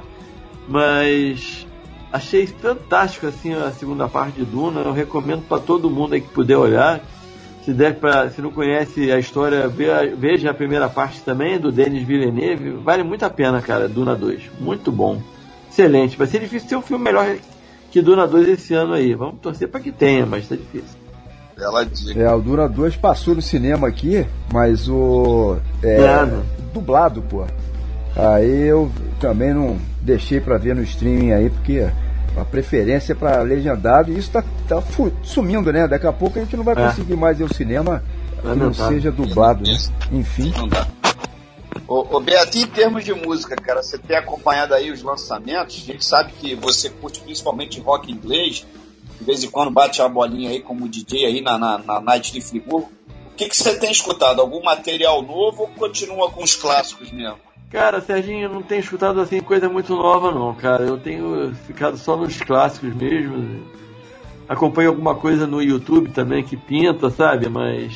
Mas achei fantástico, assim, a segunda parte de Duna. Eu recomendo para todo mundo aí que puder olhar. Se der pra, se não conhece a história, veja a primeira parte também, do Denis Villeneuve. Vale muito a pena, cara, Duna dois. Muito bom. Excelente. Vai ser difícil ter um filme melhor que Duna dois esse ano aí. Vamos torcer para que tenha, mas tá difícil. Bela dica. É, o Duna dois passou no cinema aqui, mas o... É, é. dublado, pô. Aí eu também não deixei pra ver no streaming aí, porque a preferência para legendado, e isso tá, tá fu- sumindo, né? Daqui a pouco a gente não vai É. conseguir mais ir ao cinema que não Lamentável. seja dublado, né? Enfim. Não dá. Ô, ô Beto, em termos de música, cara, você tem acompanhado aí os lançamentos? A gente sabe que você curte principalmente rock inglês, de vez em quando bate uma bolinha aí como D J aí na, na, na Night de Friburgo. O que, que você tem escutado? Algum material novo ou continua com os clássicos mesmo? Cara, Serginho, eu não tenho escutado assim coisa muito nova não, cara. Eu tenho ficado só nos clássicos mesmo. Acompanho alguma coisa no YouTube também que pinta, sabe? Mas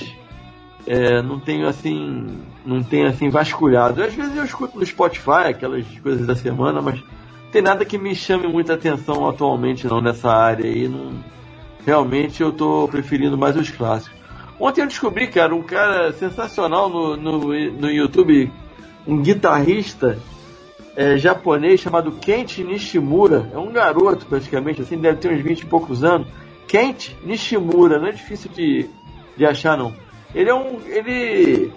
é, não tenho assim, não tenho assim vasculhado. Às vezes eu escuto no Spotify aquelas coisas da semana, mas não tem nada que me chame muita atenção atualmente não nessa área aí. Não, realmente eu tô preferindo mais os clássicos. Ontem eu descobri, cara, um cara sensacional no, no, no YouTube, um guitarrista é, japonês chamado Kent Nishimura. É um garoto praticamente, assim, deve ter uns vinte e poucos anos. Kent Nishimura, não é difícil de, de achar não. Ele é um. Ele.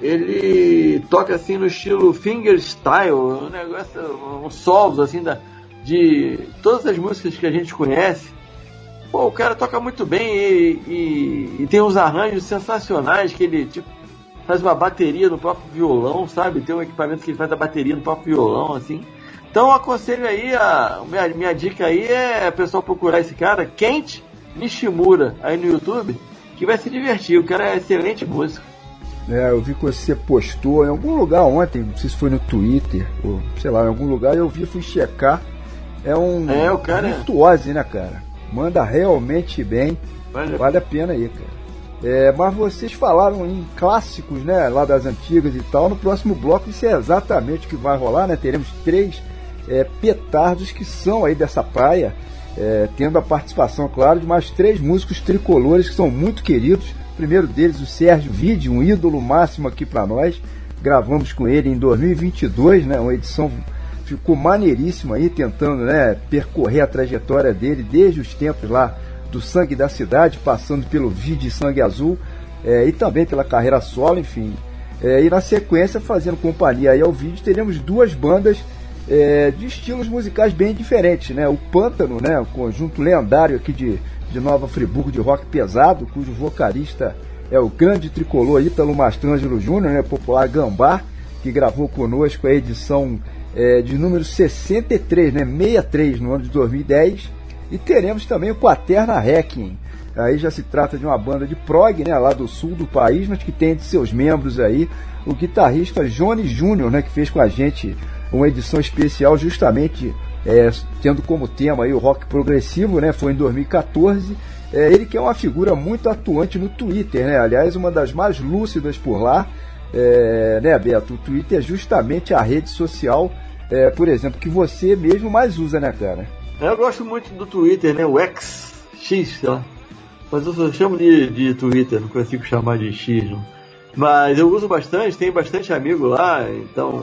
Ele toca assim no estilo fingerstyle, um negócio, um solos assim da, de todas as músicas que a gente conhece. Pô, o cara toca muito bem e, e, e tem uns arranjos sensacionais que ele tipo faz uma bateria no próprio violão, sabe? Tem um equipamento que ele faz a bateria no próprio violão, assim. Então aconselho aí, a minha, minha dica aí é o pessoal procurar esse cara, Kent Nishimura, aí no YouTube, que vai se divertir. O cara é excelente músico. É, eu vi que você postou em algum lugar ontem, não sei se foi no Twitter, ou sei lá, em algum lugar, eu vi, fui checar. É um É, o cara é- virtuose, né, cara? Manda realmente bem, Vale- vale a pena aí, cara. É, mas vocês falaram em clássicos, né, lá das antigas e tal. No próximo bloco isso é exatamente o que vai rolar, né? Teremos três é, petardos que são aí dessa praia, é, tendo a participação, claro, de mais três músicos tricolores que são muito queridos. O primeiro deles, o Sérgio Vide, um ídolo máximo aqui para nós. Gravamos com ele em dois mil e vinte e dois, né? Uma edição ficou maneiríssima aí, tentando, né, percorrer a trajetória dele desde os tempos lá do Sangue da Cidade, passando pelo Vide Sangue Azul, é, e também pela carreira solo, enfim. É, e na sequência, fazendo companhia aí ao Vide, teremos duas bandas é, de estilos musicais bem diferentes, né? O Pântano, né, um conjunto lendário aqui de, de Nova Friburgo de rock pesado, cujo vocalista é o grande tricolor Ítalo Mastrangelo Júnior, né, popular Gambá, que gravou conosco a edição é, de número sessenta e três, né, sessenta e três, no ano de dois mil e dez. E teremos também o Quaterna Requiem. Aí já se trata de uma banda de prog, né, lá do sul do país, mas que tem entre seus membros aí o guitarrista Johnny Júnior, né, que fez com a gente uma edição especial justamente é, tendo como tema aí o rock progressivo, né, foi em dois mil e quatorze. É, ele que é uma figura muito atuante no Twitter, né, aliás, uma das mais lúcidas por lá. É, né, Beto? O Twitter é justamente a rede social, é, por exemplo, que você mesmo mais usa, né, cara? Eu gosto muito do Twitter, né? O X, X, sei lá. Mas eu só chamo de, de Twitter, não consigo chamar de X, não. Mas eu uso bastante, tenho bastante amigo lá, então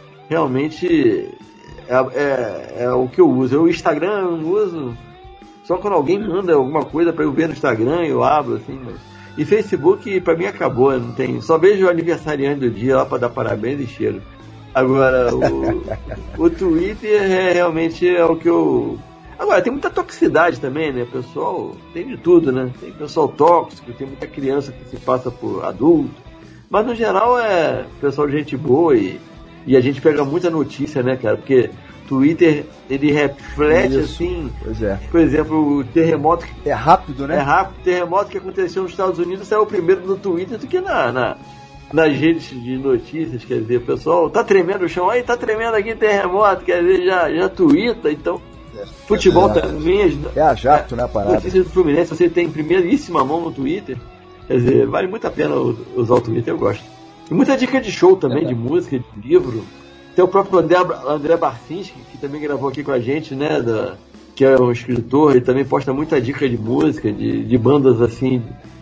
realmente é, é, é o que eu uso. O Instagram eu não uso, só quando alguém manda alguma coisa pra eu ver no Instagram, eu abro, assim, mas... E Facebook, pra mim, acabou, não tem... Só vejo o aniversariante do dia lá pra dar parabéns e cheiro. Agora, o, o Twitter é, realmente é o que eu... Agora, tem muita toxicidade também, né? Pessoal, tem de tudo, né? Tem pessoal tóxico, tem muita criança que se passa por adulto. Mas, no geral, é pessoal de gente boa e, e a gente pega muita notícia, né, cara? Porque Twitter, ele reflete, Isso, assim... Pois é. Por exemplo, o terremoto... Que É rápido, né? é rápido, o terremoto que aconteceu nos Estados Unidos saiu primeiro no Twitter do que na, na, nas redes de notícias, quer dizer, o pessoal tá tremendo o chão, aí tá tremendo aqui terremoto, quer dizer, já, já tuita, então, futebol é, também, É a jato, né, a parada? notícias do Fluminense, você tem em primeiríssima mão no Twitter, quer dizer, vale muito a pena usar o Twitter, eu gosto. E muita dica de show também, de música, de livro, tem o próprio André, André Barcinski, que também gravou aqui com a gente, né, da... que é um escritor, ele também posta muita dica de música, de, de bandas assim,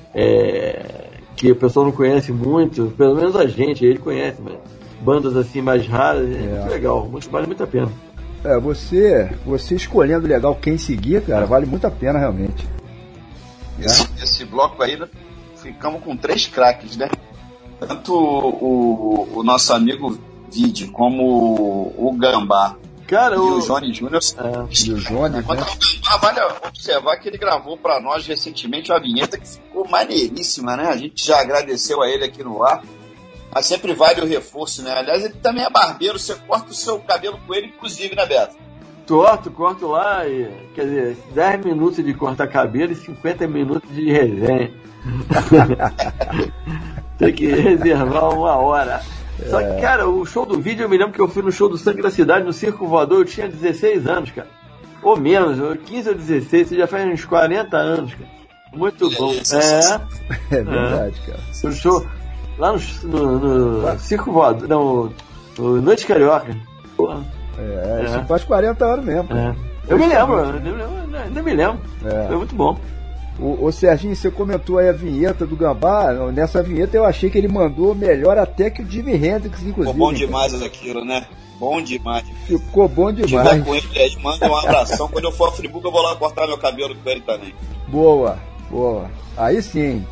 é, que o pessoal não conhece muito, pelo menos a gente, ele conhece, mas bandas assim mais raras, é, É. muito legal, muito, vale muito a pena. É, você, você escolhendo legal quem seguir, cara, vale muito a pena realmente. Esse, esse bloco aí, né, ficamos com três craques, né? Tanto o, o, o nosso amigo Vide como o, o Gambá Cara, e o... o Johnny Júnior. É, e o Johnny, né? Ah, vale observar que ele gravou para nós recentemente uma vinheta que ficou maneiríssima, né? A gente já agradeceu a ele aqui no ar. Mas sempre vale o reforço, né? Aliás, ele também é barbeiro, você corta o seu cabelo com ele, inclusive, né, Beto? Corto, corto lá, e, quer dizer, dez minutos de cortar cabelo e cinquenta minutos de resenha. Tem que reservar uma hora. Só que, cara, o show do vídeo, eu me lembro que eu fui no show do Sangue da Cidade, no Circo Voador, eu tinha dezesseis anos, cara. Ou menos, quinze ou dezesseis, você já faz uns quarenta anos, cara. Muito bom. É, é verdade, cara. O show lá no, no, no Circo Voador, não, no Noite Carioca. Porra. É, isso é. Faz quarenta anos mesmo. É. Eu me lembro, eu ainda me lembro. É. Foi muito bom. O, o Serginho, você comentou aí a vinheta do Gambá. Nessa vinheta eu achei que ele mandou melhor até que o Jimi Hendrix, inclusive. Ficou bom demais aquilo, né? Bom demais. Ficou bom demais. Tiver com ele, ele manda um abração. Quando eu for a Friburgo, eu vou lá cortar meu cabelo com ele também. Boa, boa. Aí sim.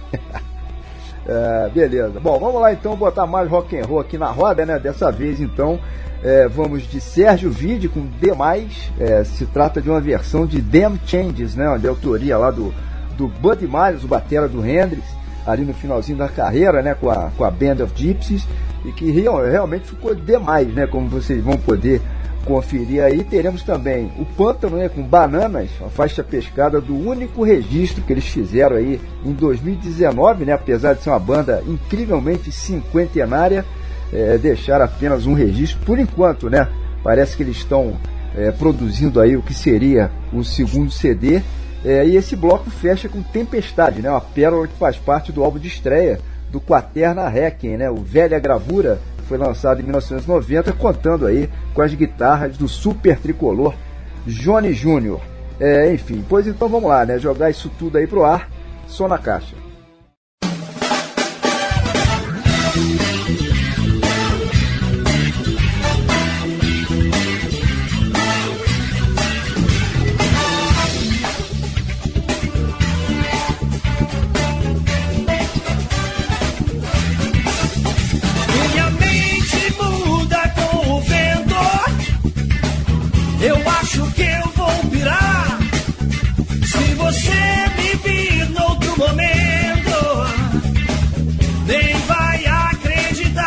É, beleza. Bom, vamos lá então botar mais rock and roll aqui na roda, né? Dessa vez então é, vamos de Sérgio Vide com Demais. É, se trata de uma versão de Damn Changes, né? De autoria lá do, do Buddy Miles, o batera do Hendrix, ali no finalzinho da carreira, né? Com a, com a Band of Gypsies, e que real, realmente ficou demais, né? Como vocês vão poder conferir aí. Teremos também o Pântano, né, com Bananas, a faixa pescada do único registro que eles fizeram aí em dois mil e dezenove, né, apesar de ser uma banda incrivelmente cinquentenária, é, deixaram apenas um registro por enquanto, né? Parece que eles estão é, produzindo aí o que seria o segundo C D, é, e esse bloco fecha com Tempestade, né, uma pérola que faz parte do álbum de estreia do Quaterna Requiem, né, o Velha Gravura. Foi lançado em mil novecentos e noventa, contando aí com as guitarras do super tricolor Johnny Júnior. É, enfim, pois então vamos lá, né? Jogar isso tudo aí pro ar, só na caixa. Eu acho que eu vou pirar se você me vir noutro momento. Nem vai acreditar.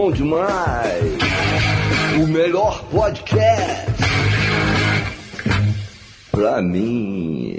bom demais. O melhor podcast pra mim.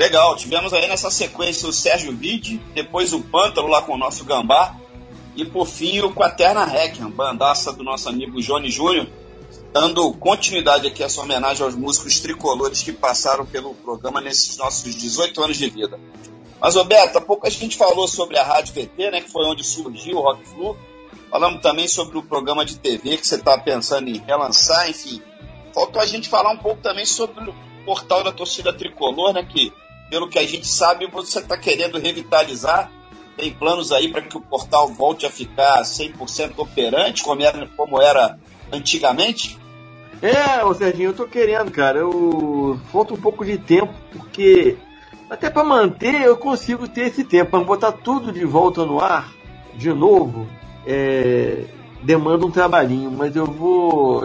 Legal, tivemos aí nessa sequência o Sérgio Vide, depois o Pântano lá com o nosso Gambá, e por fim o Quaterna Requiem, bandaça do nosso amigo Johnny Júnior, dando continuidade aqui a essa homenagem aos músicos tricolores que passaram pelo programa nesses nossos dezoito anos de vida. Mas, Roberto, há pouco a gente falou sobre a Rádio V T, né, que foi onde surgiu o Rock Flu. Falamos também sobre o programa de T V que você está pensando em relançar, enfim. Faltou a gente falar um pouco também sobre o portal da torcida tricolor, né, que, pelo que a gente sabe, você está querendo revitalizar. Tem planos aí para que o portal volte a ficar cem por cento operante, como era, como era antigamente? É, ô Serginho, eu tô querendo, cara. Eu... Falta um pouco de tempo, porque até para manter eu consigo ter esse tempo. Para botar tudo de volta no ar, de novo, é... demanda um trabalhinho, mas eu vou...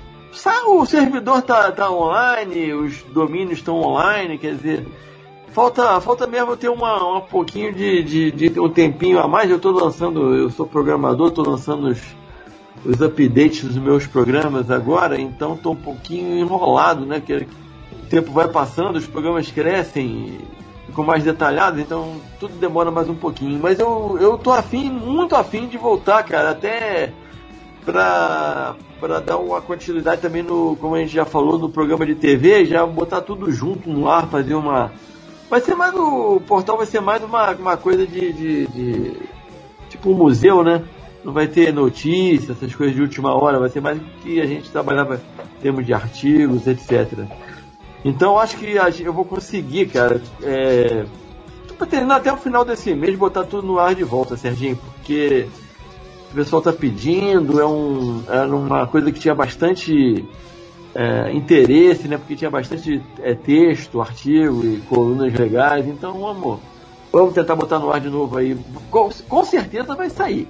O servidor tá, tá online, os domínios estão online, quer dizer... Falta, falta mesmo ter uma, um pouquinho de, de, de um tempinho a mais. Eu tô lançando, eu sou programador, tô lançando os, os updates dos meus programas agora, então tô um pouquinho enrolado, né? Que o tempo vai passando, os programas crescem, ficam mais detalhados, então tudo demora mais um pouquinho. Mas eu, eu tô afim, muito afim de voltar, cara, até pra, pra dar uma continuidade também no, como a gente já falou, no programa de T V, já botar tudo junto no ar, fazer uma... Vai ser mais o portal vai ser mais uma, uma coisa de, de, de tipo um museu, né? Não vai ter notícias, essas coisas de última hora, vai ser mais o que a gente trabalhava em termos de artigos, etcétera. Então acho que eu vou conseguir, cara, é, pra terminar até o final desse mês, botar tudo no ar de volta, Serginho, porque o pessoal tá pedindo, é um, era uma coisa que tinha bastante... É, interesse, né? Porque tinha bastante é, texto, artigo e colunas legais. Então vamos, vamos tentar botar no ar de novo aí. Com, com certeza vai sair.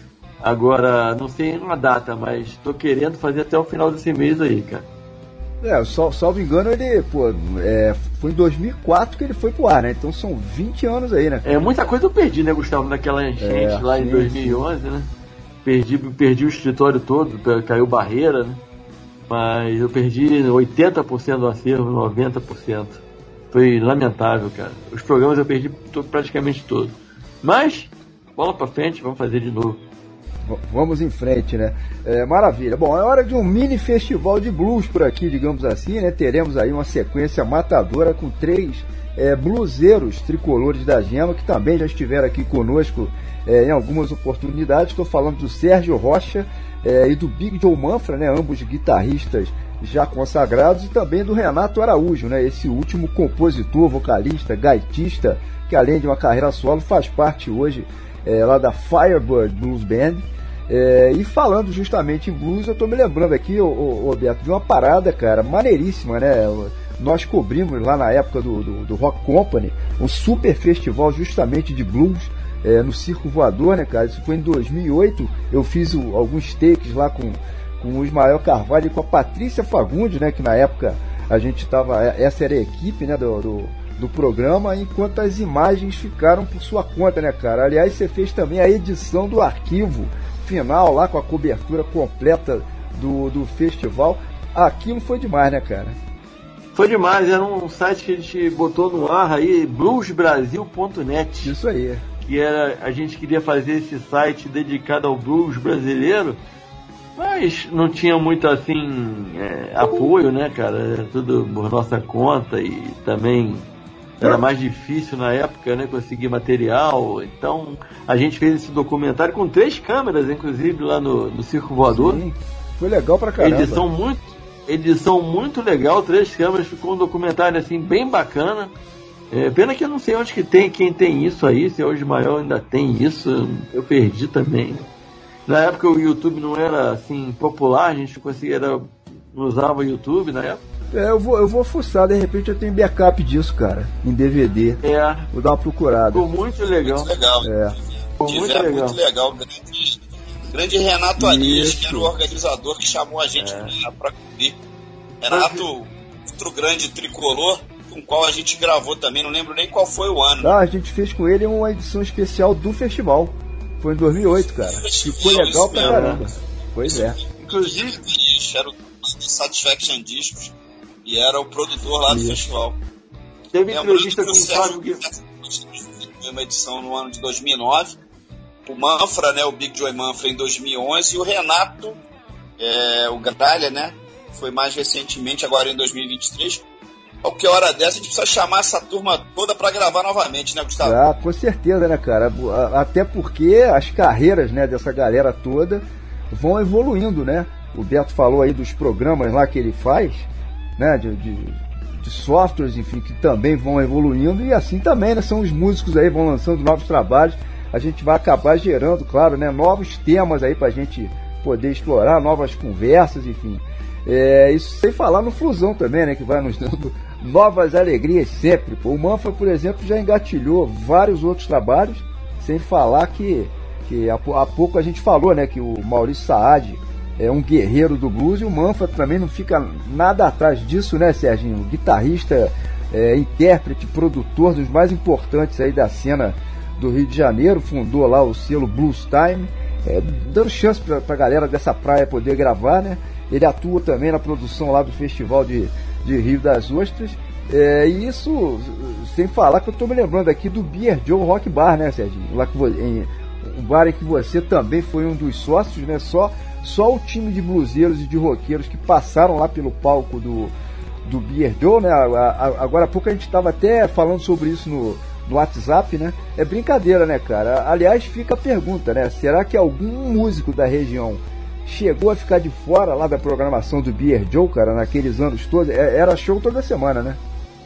Agora, não sei uma data, mas estou querendo fazer até o final desse mês aí, cara. É, sal, salvo engano, ele, pô, é, foi em dois mil e quatro que ele foi pro ar, né? Então são vinte anos aí, né? É, muita coisa eu perdi, né, Gustavo, naquela enchente é, lá sim, em dois mil e onze, sim. Né? Perdi, perdi o escritório todo, caiu barreira, né? Mas eu perdi oitenta por cento do acervo, noventa por cento. Foi lamentável, cara. Os programas eu perdi praticamente todos. Mas, bola pra frente, vamos fazer de novo. Vamos em frente, né? É, maravilha. Bom, é hora de um mini festival de blues por aqui, digamos assim, né? Teremos aí uma sequência matadora com três é, bluseiros tricolores da Gema, que também já estiveram aqui conosco é, em algumas oportunidades. Estou falando do Sérgio Rocha é, e do Big Joe Manfra, né? Ambos guitarristas já consagrados, e também do Renato Araújo, né? Esse último compositor, vocalista, gaitista, que além de uma carreira solo, faz parte hoje é, lá da Firebird Blues Band. É, e falando justamente em blues, eu tô me lembrando aqui, ô, ô, Roberto, de uma parada, cara, maneiríssima, né? Nós cobrimos lá na época do, do, do Rock Company um super festival justamente de blues é, no Circo Voador, né, cara? Isso foi em dois mil e oito. Eu fiz o, alguns takes lá com, com o Ismael Carvalho e com a Patrícia Fagundes, né? Que na época a gente tava, essa era a equipe, né, do, do, do programa, enquanto as imagens ficaram por sua conta, né, cara? Aliás, você fez também a edição do arquivo final lá com a cobertura completa do, do festival. Aquilo foi demais, né, cara? Foi demais, era um site que a gente botou no ar aí, blues brasil ponto net. Isso aí. Que era, a gente queria fazer esse site dedicado ao blues brasileiro, mas não tinha muito assim é, apoio, né, cara? Era tudo por nossa conta e também era mais difícil na época, né, conseguir material. Então a gente fez esse documentário com três câmeras, inclusive, lá no, no Circo Voador. Sim, foi legal pra caramba. Edição muito, edição muito legal, três câmeras, ficou um documentário assim bem bacana. É, pena que eu não sei onde que tem, quem tem isso aí, se hoje maior ainda tem isso, eu perdi também. Na época o YouTube não era assim popular, a gente conseguia, era, não usava o YouTube na época. É, eu vou, eu vou fuçar, de repente eu tenho backup disso, cara, em D V D. É. Vou dar uma procurada. Ficou muito legal. Muito legal. É. Ficou muito legal. Muito legal. Grande, grande Renato Arias, que era o organizador que chamou a gente é. para cobrir. Renato, outro grande tricolor, com o qual a gente gravou também, não lembro nem qual foi o ano. Ah, a gente fez com ele uma edição especial do festival. Foi em dois mil e oito, cara. Ficou legal pra caramba. Pois é. Inclusive, era o Satisfaction Discos e era o produtor lá do Isso. festival. Teve entrevista com o Flávio Guimarães. Uma edição no ano de dois mil e nove. O Manfra, né, o Big Joey Manfra em dois mil e onze. E o Renato, é, o Gralha, né, foi mais recentemente, agora em dois mil e vinte e três. Qualquer hora dessa a gente precisa chamar essa turma toda para gravar novamente, né, Gustavo? Ah, com certeza, né, cara? Até porque as carreiras, né, dessa galera toda vão evoluindo, né? O Beto falou aí dos programas lá que ele faz, né, de, de, de softwares, enfim, que também vão evoluindo, e assim também, né, são os músicos aí, vão lançando novos trabalhos, a gente vai acabar gerando, claro, né, novos temas aí pra gente poder explorar, novas conversas, enfim. É, isso sem falar no Flusão também, né, que vai nos dando novas alegrias sempre. Pô. O Manfra, por exemplo, já engatilhou vários outros trabalhos, sem falar que, que há, há pouco a gente falou, né, que o Maurício Saad é um guerreiro do blues, e o Manfra também não fica nada atrás disso, né, Serginho? Guitarrista, é, intérprete, produtor dos mais importantes aí da cena do Rio de Janeiro, fundou lá o selo Blues Time, é, dando chance pra, pra galera dessa praia poder gravar, né? Ele atua também na produção lá do Festival de, de Rio das Ostras, é, e isso sem falar que eu tô me lembrando aqui do Beer Joe Rock Bar, né, Serginho? Lá que, em, um bar em que você também foi um dos sócios, né? Só Só o time de bluseiros e de roqueiros que passaram lá pelo palco do, do Beer Joe, né? Agora há pouco a gente estava até falando sobre isso no, no WhatsApp, né? É brincadeira, né, cara? Aliás, fica a pergunta, né? Será que algum músico da região chegou a ficar de fora lá da programação do Beer Joe, cara, naqueles anos todos? Era show toda semana, né?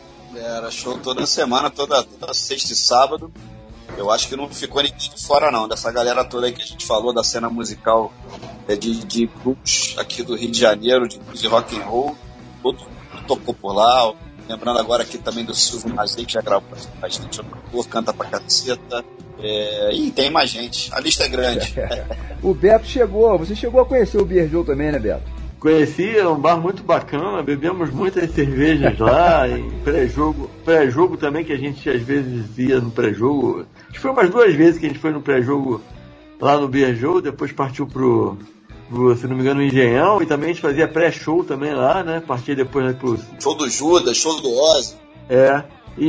Era show toda semana, toda, toda sexta e sábado. Eu acho que não ficou ninguém de fora, não, dessa galera toda aí que a gente falou, da cena musical é, de, de blues aqui do Rio de Janeiro, de blues e rock and roll. Todo mundo tocou por lá. Lembrando agora aqui também do Silvio Mazei, que já gravou bastante, canta pra caceta. É, e tem mais gente, a lista é grande. O Beto chegou, você chegou a conhecer o Beer Joe também, né, Beto? Conheci, é um bar muito bacana, bebemos muitas cervejas lá, em pré-jogo, pré-jogo também, que a gente às vezes ia no pré-jogo. Acho que foi umas duas vezes que a gente foi no pré-jogo lá no Beer Joe, depois partiu pro, pro, se não me engano, Engenhão, e também a gente fazia pré-show também lá, né? Partia depois né, pro... Show do Judas, show do Ozzy. É,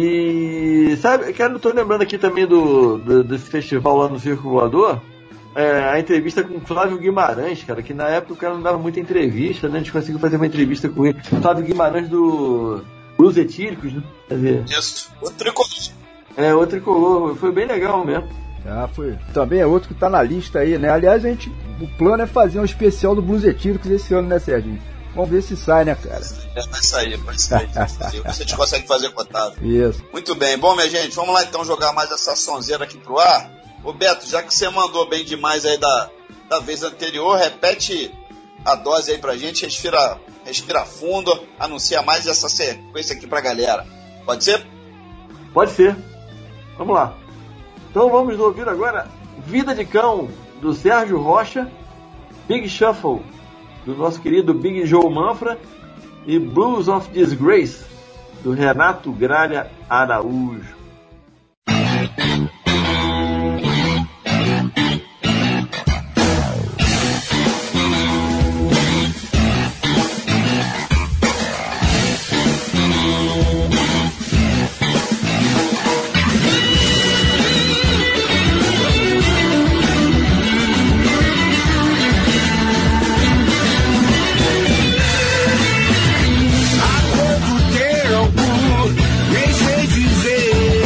e sabe, cara, eu tô lembrando aqui também do, do, desse festival lá no Circo Voador, é, a entrevista com o Flávio Guimarães, cara, que na época o cara não dava muita entrevista, né? A gente conseguiu fazer uma entrevista com ele. Flávio Guimarães do Blues Etíricos, né? Quer dizer, isso, o tricolor. É, o tricolor, foi bem legal mesmo. Ah, foi. Também é outro que tá na lista aí, né? Aliás, a gente, o plano é fazer um especial do Blues Etíricos esse ano, né, Serginho? Vamos ver se sai, né, cara? É, vai sair, vai sair. Vai sair. A gente consegue fazer contato. Isso. Muito bem. Bom, minha gente, vamos lá então jogar mais essa sonzeira aqui pro ar. Ô Beto, já que você mandou bem demais aí da, da vez anterior, repete a dose aí pra gente, respira, respira fundo, anuncia mais essa sequência aqui pra galera. Pode ser? Pode ser. Vamos lá. Então vamos ouvir agora Vida de Cão, do Sérgio Rocha, Big Shuffle, do nosso querido Big Joe Manfra, e Blues of Disgrace, do Renato Gralha Araújo. Nem sei dizer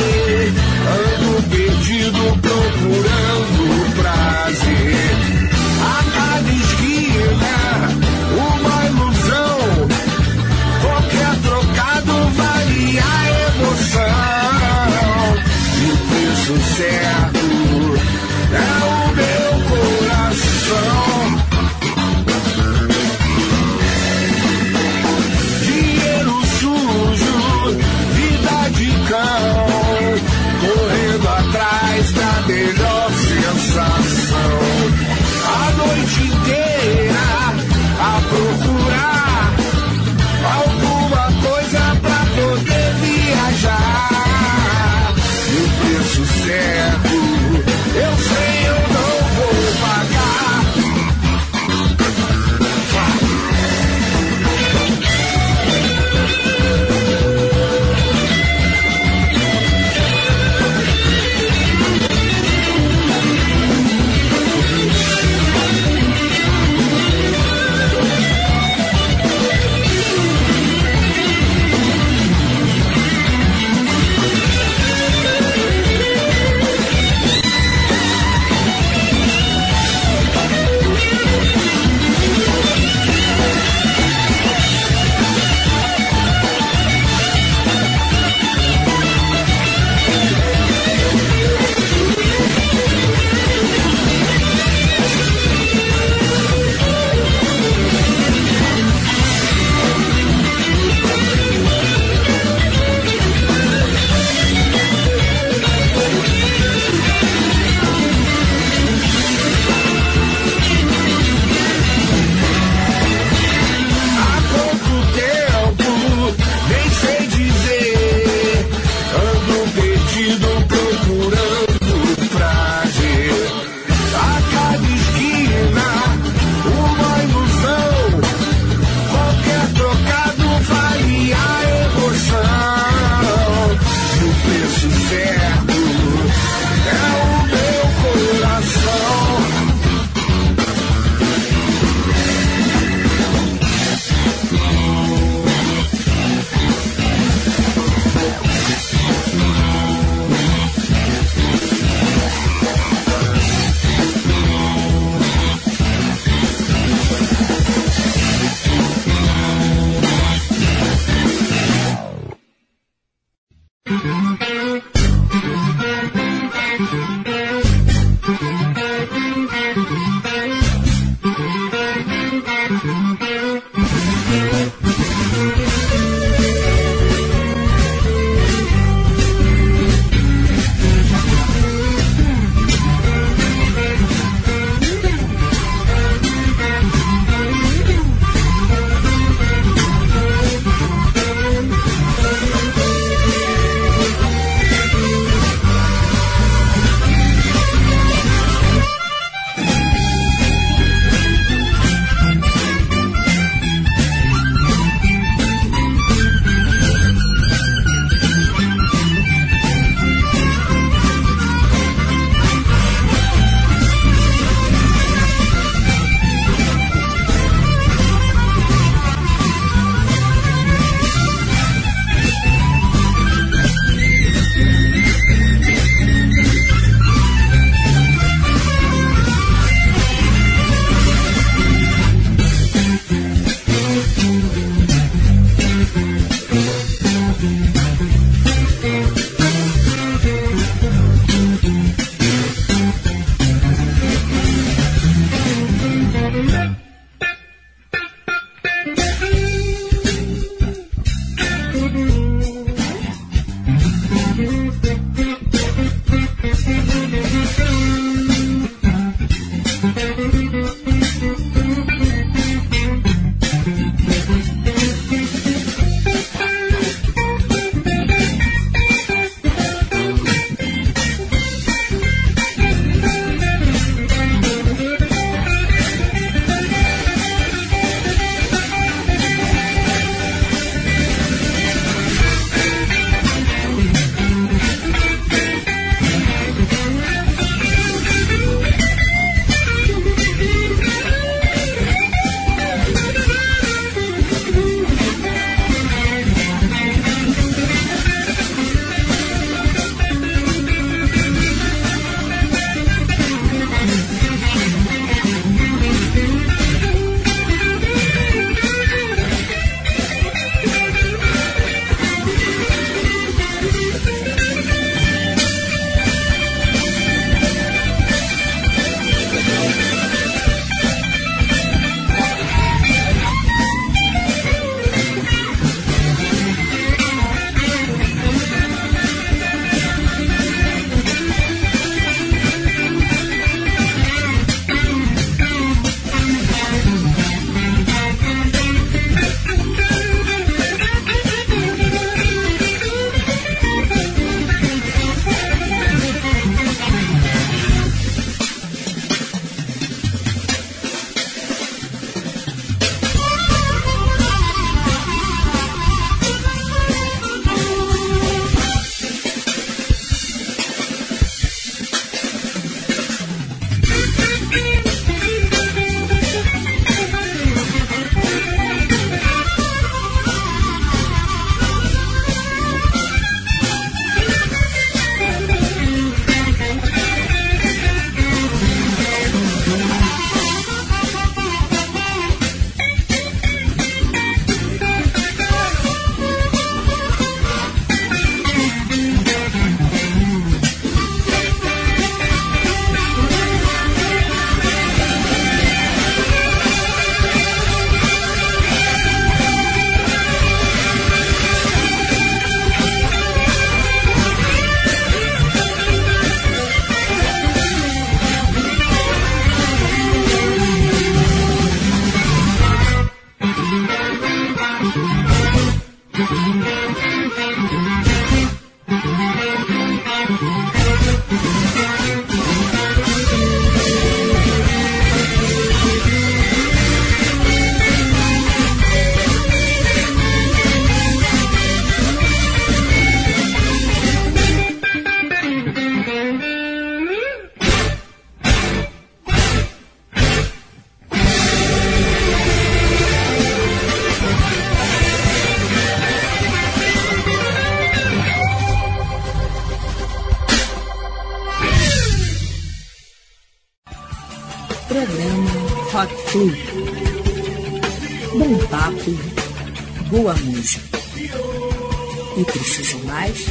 Programa Rock Club. Bom papo, boa música. E precisa mais?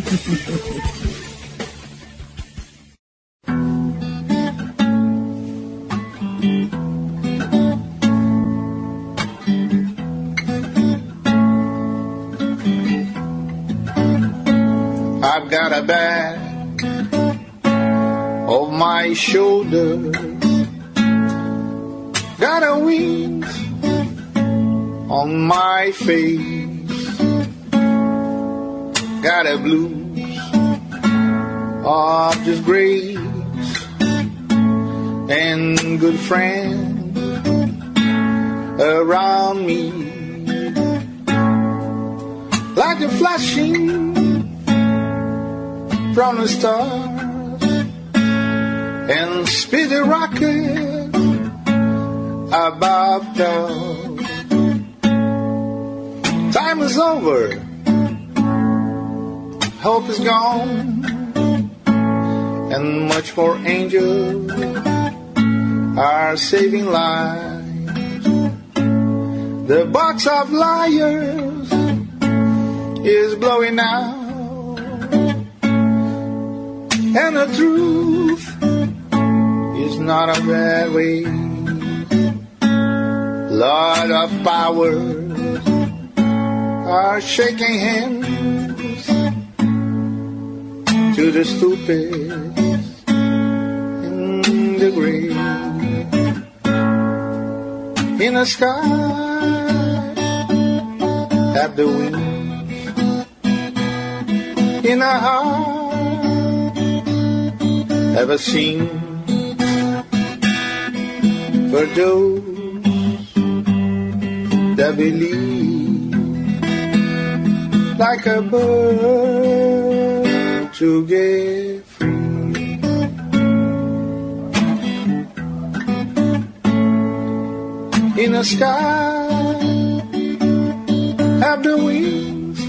I've got a bag on my shoulder, got a wings on my face, got a blues of disgrace, and good friends around me, like a flashing from the stars and speedy rocket above clouds. Time is over, hope is gone, and much more angels are saving lives. The box of liars is blowing out, and the truth is not a bad way. Lord of powers are shaking hands to the stupid in the grave. In the sky at the wings, in a heart ever seen, for those that believe, like a bird to get free. In the sky have the wings,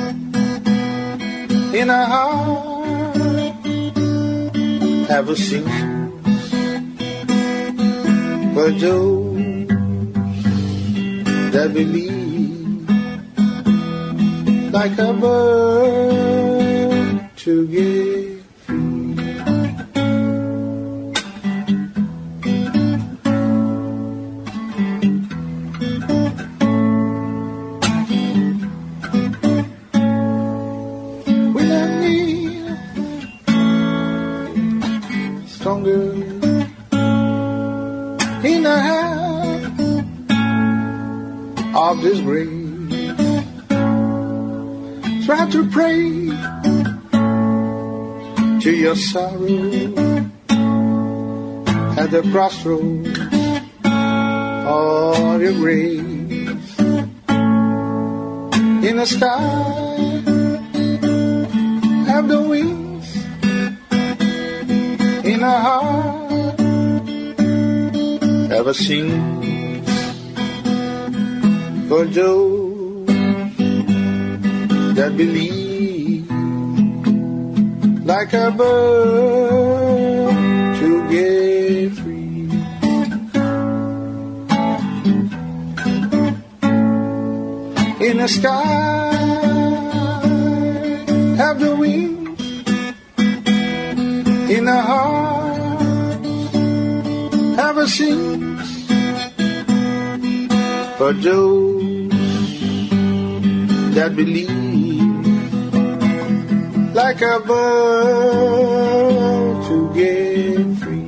in a heart have a sing, for those that believe, like a bird to get free. When I need stronger in the hand of this grace, try to pray to your sorrow at the crossroads of your grace. In the sky have the wings, in a heart ever seen, for those that believe, like a bird to get free. In the sky have the wings, in the heart have a sing, for those that believe, like a bird to get free.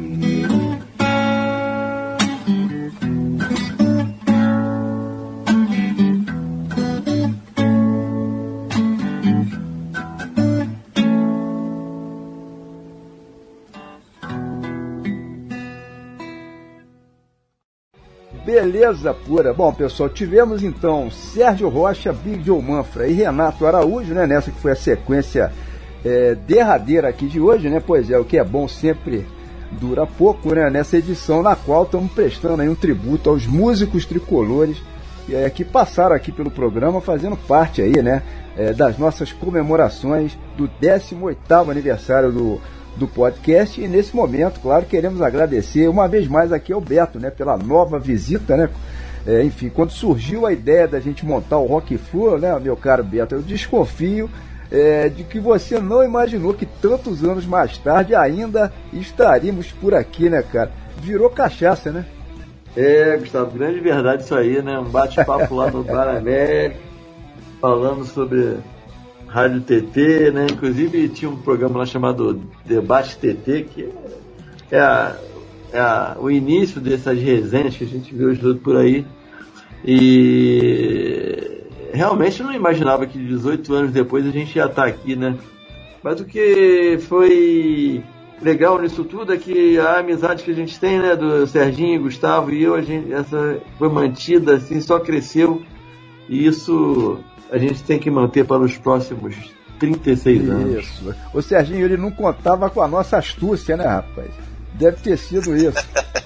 Beleza pura. Bom, pessoal, tivemos então Sérgio Rocha, Big Joe Manfra e Renato Araújo, né? Nessa que foi a sequência é, derradeira aqui de hoje, né? Pois é, o que é bom sempre dura pouco, né? Nessa edição na qual estamos prestando aí um tributo aos músicos tricolores é, que passaram aqui pelo programa, fazendo parte aí, né? É, das nossas comemorações do décimo oitavo aniversário do do podcast, e nesse momento, claro, queremos agradecer uma vez mais aqui ao Beto, né, pela nova visita, né, é, enfim, quando surgiu a ideia da gente montar o Rock Flu, né, meu caro Beto, eu desconfio é, de que você não imaginou que tantos anos mais tarde ainda estaríamos por aqui, né, cara, virou cachaça, né? É, Gustavo, grande verdade isso aí, né, um bate-papo lá no Bar América, falando sobre Rádio T T, né? Inclusive tinha um programa lá chamado Debate T T, que é, a, é a, o início dessas resenhas que a gente viu hoje tudo por aí. E realmente eu não imaginava que dezoito anos depois a gente ia estar aqui, né? Mas o que foi legal nisso tudo é que a amizade que a gente tem, né, do Serginho, Gustavo e eu, a gente, essa foi mantida, assim, só cresceu. E isso a gente tem que manter para os próximos trinta e seis anos. Isso. O Serginho, ele não contava com a nossa astúcia, né, rapaz? Deve ter sido isso.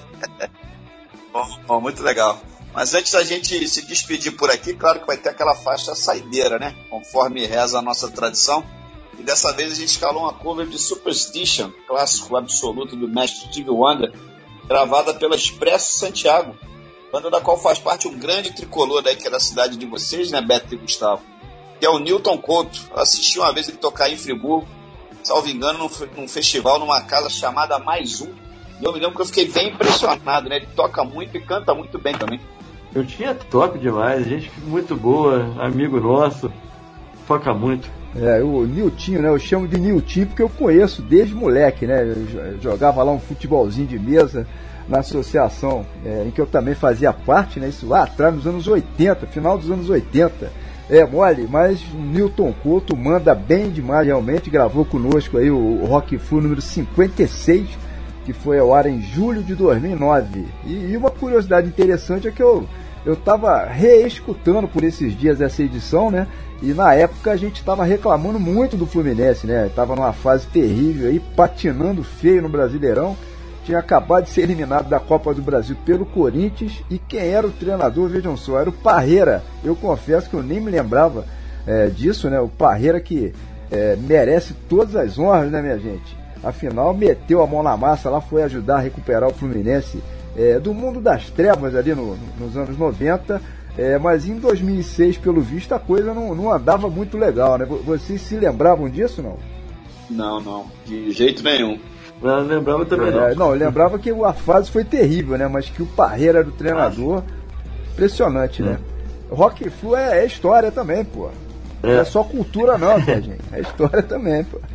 bom, bom, muito legal. Mas antes da gente se despedir por aqui, claro que vai ter aquela faixa saideira, né? Conforme reza a nossa tradição. E dessa vez a gente escalou uma cover de Superstition, clássico absoluto do mestre Stevie Wonder, gravada pela Expresso Santiago, banda da qual faz parte um grande tricolor daí, que é da cidade de vocês, né, Beto e Gustavo, que é o Newton Couto. Eu assisti uma vez ele tocar em Friburgo, salvo engano, num, num festival, numa casa chamada Mais Um. E eu me lembro que eu fiquei bem impressionado, né? Ele toca muito e canta muito bem também. Eu tinha top demais, gente muito boa, amigo nosso, toca muito. É, o Niltinho, né? Eu chamo de Niltinho porque eu conheço desde moleque, né? Eu jogava lá um futebolzinho de mesa na associação, é, em que eu também fazia parte, né, isso lá atrás, nos anos oitenta, final dos anos oitenta, é mole, mas o Newton Couto manda bem demais realmente, gravou conosco aí o, o Rock Flu número cinquenta e seis, que foi ao ar em julho de dois mil e nove, e, e uma curiosidade interessante é que eu eu estava reescutando por esses dias essa edição, né, e na época a gente estava reclamando muito do Fluminense, né, estava numa fase terrível aí, patinando feio no Brasileirão, tinha acabado de ser eliminado da Copa do Brasil pelo Corinthians, e quem era o treinador, vejam só, era o Parreira. Eu confesso que eu nem me lembrava é, disso, né? O Parreira que é, merece todas as honras, né, minha gente? Afinal, meteu a mão na massa lá, foi ajudar a recuperar o Fluminense é, do mundo das trevas ali no, nos anos noventa, é, mas em dois mil e seis, pelo visto, a coisa não, não andava muito legal, né? Vocês se lembravam disso, não? Não, não, de jeito nenhum. Não, não lembrava também não. É, não, eu lembrava que a fase foi terrível, né? Mas que o Parreira era o treinador, impressionante, né? Hum. Rock Flu é, é história também, pô. É. Não é só cultura não, tá, gente? É história também, pô.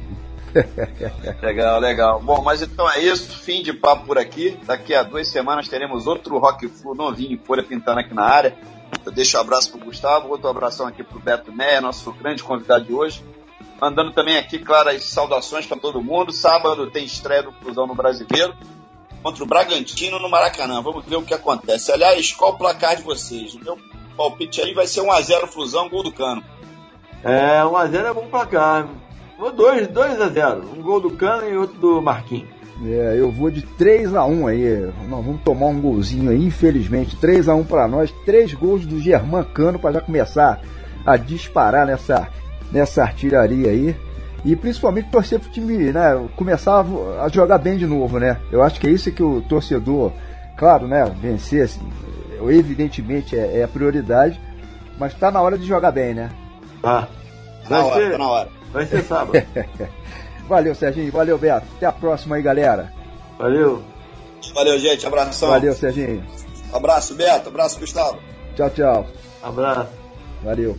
Legal, legal. Bom, mas então é isso, fim de papo por aqui. Daqui a duas semanas teremos outro Rock Flu novinho, Folha Pintando aqui na área. Eu deixo um abraço pro Gustavo, outro abração aqui pro Beto Meia, nosso grande convidado de hoje. Mandando também aqui, claro, as saudações para todo mundo. Sábado tem estreia do Flusão no Brasileiro contra o Bragantino no Maracanã. Vamos ver o que acontece. Aliás, qual o placar de vocês? O meu palpite aí vai ser um a zero Flusão, gol do Cano. É, um a zero é bom placar. dois a zero. Um gol do Cano e outro do Marquinhos. É, eu vou de três a um aí. Nós vamos tomar um golzinho aí, infelizmente. três a um para nós. Três gols do Germán Cano para já começar a disparar nessa... nessa artilharia aí, e principalmente torcer pro time, né, começar a jogar bem de novo, né, eu acho que é isso que o torcedor, claro, né, vencer, assim, evidentemente é, é a prioridade, mas tá na hora de jogar bem, né. Tá, na hora, ser, tá na hora. Vai ser sábado. Valeu, Serginho, valeu, Beto, até a próxima aí, galera. Valeu. Valeu, gente, abração. Valeu, Serginho. Abraço, Beto, abraço, Gustavo. Tchau, tchau. Abraço. Valeu.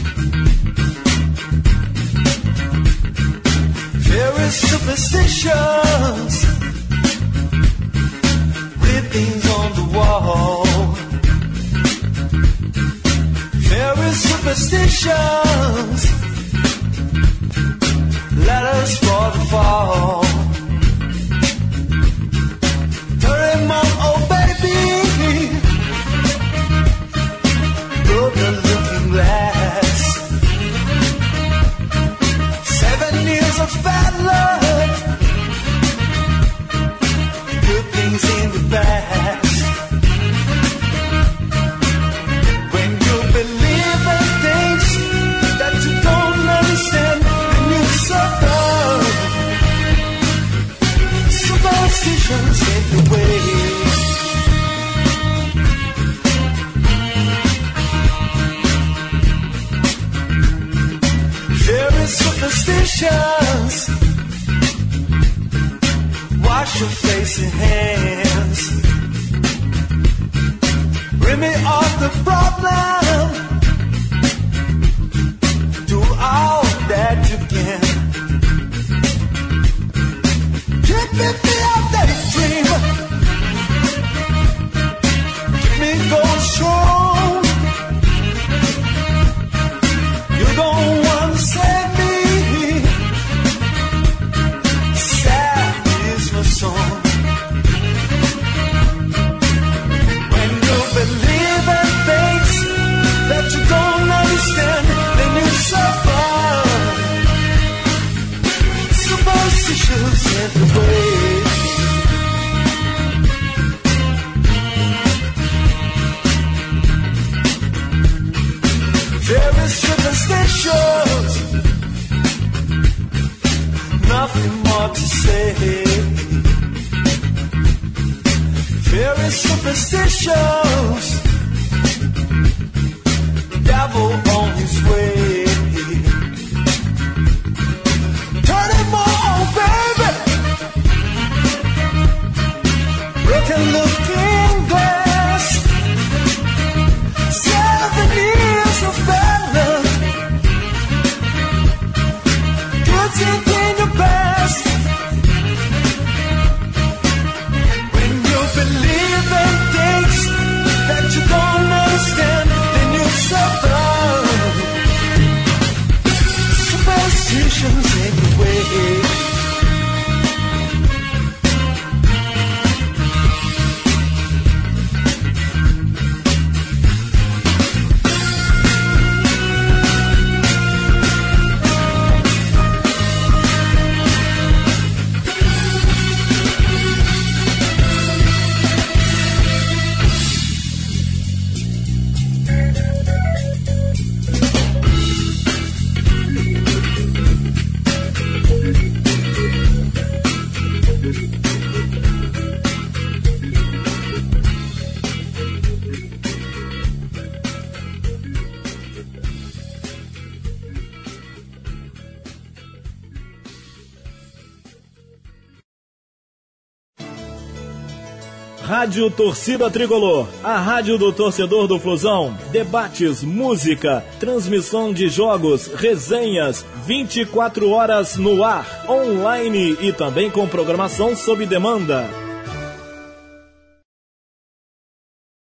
Superstition things on the wall. Fairy superstitions led us for the fall. Doraemon, oh baby, broke the looking glass. Seven years of bad luck, good things in the past. When you believe in things that you don't understand, then you suffer. Superstitions in the way. Very superstitions. Wash your face and hands. Rid me of the problem. Do all that you can. Keep me feel daydream. Keep me going strong. You don't want to save me. Sad is my song. When you believe in things that you don't understand, then you suffer. Superstitions in the way. Very superstitious. Nothing more to say. Very superstitious. Devil on his way. Turn him on, baby. Broken looking glass. Seven years of bad luck. Good thing in the past. When you believe in things that you don't understand, then you suffer. Superstitions in the way. Rádio Torcida Tricolor, a rádio do torcedor do Flusão. Debates, música, transmissão de jogos, resenhas, vinte e quatro horas no ar, online e também com programação sob demanda.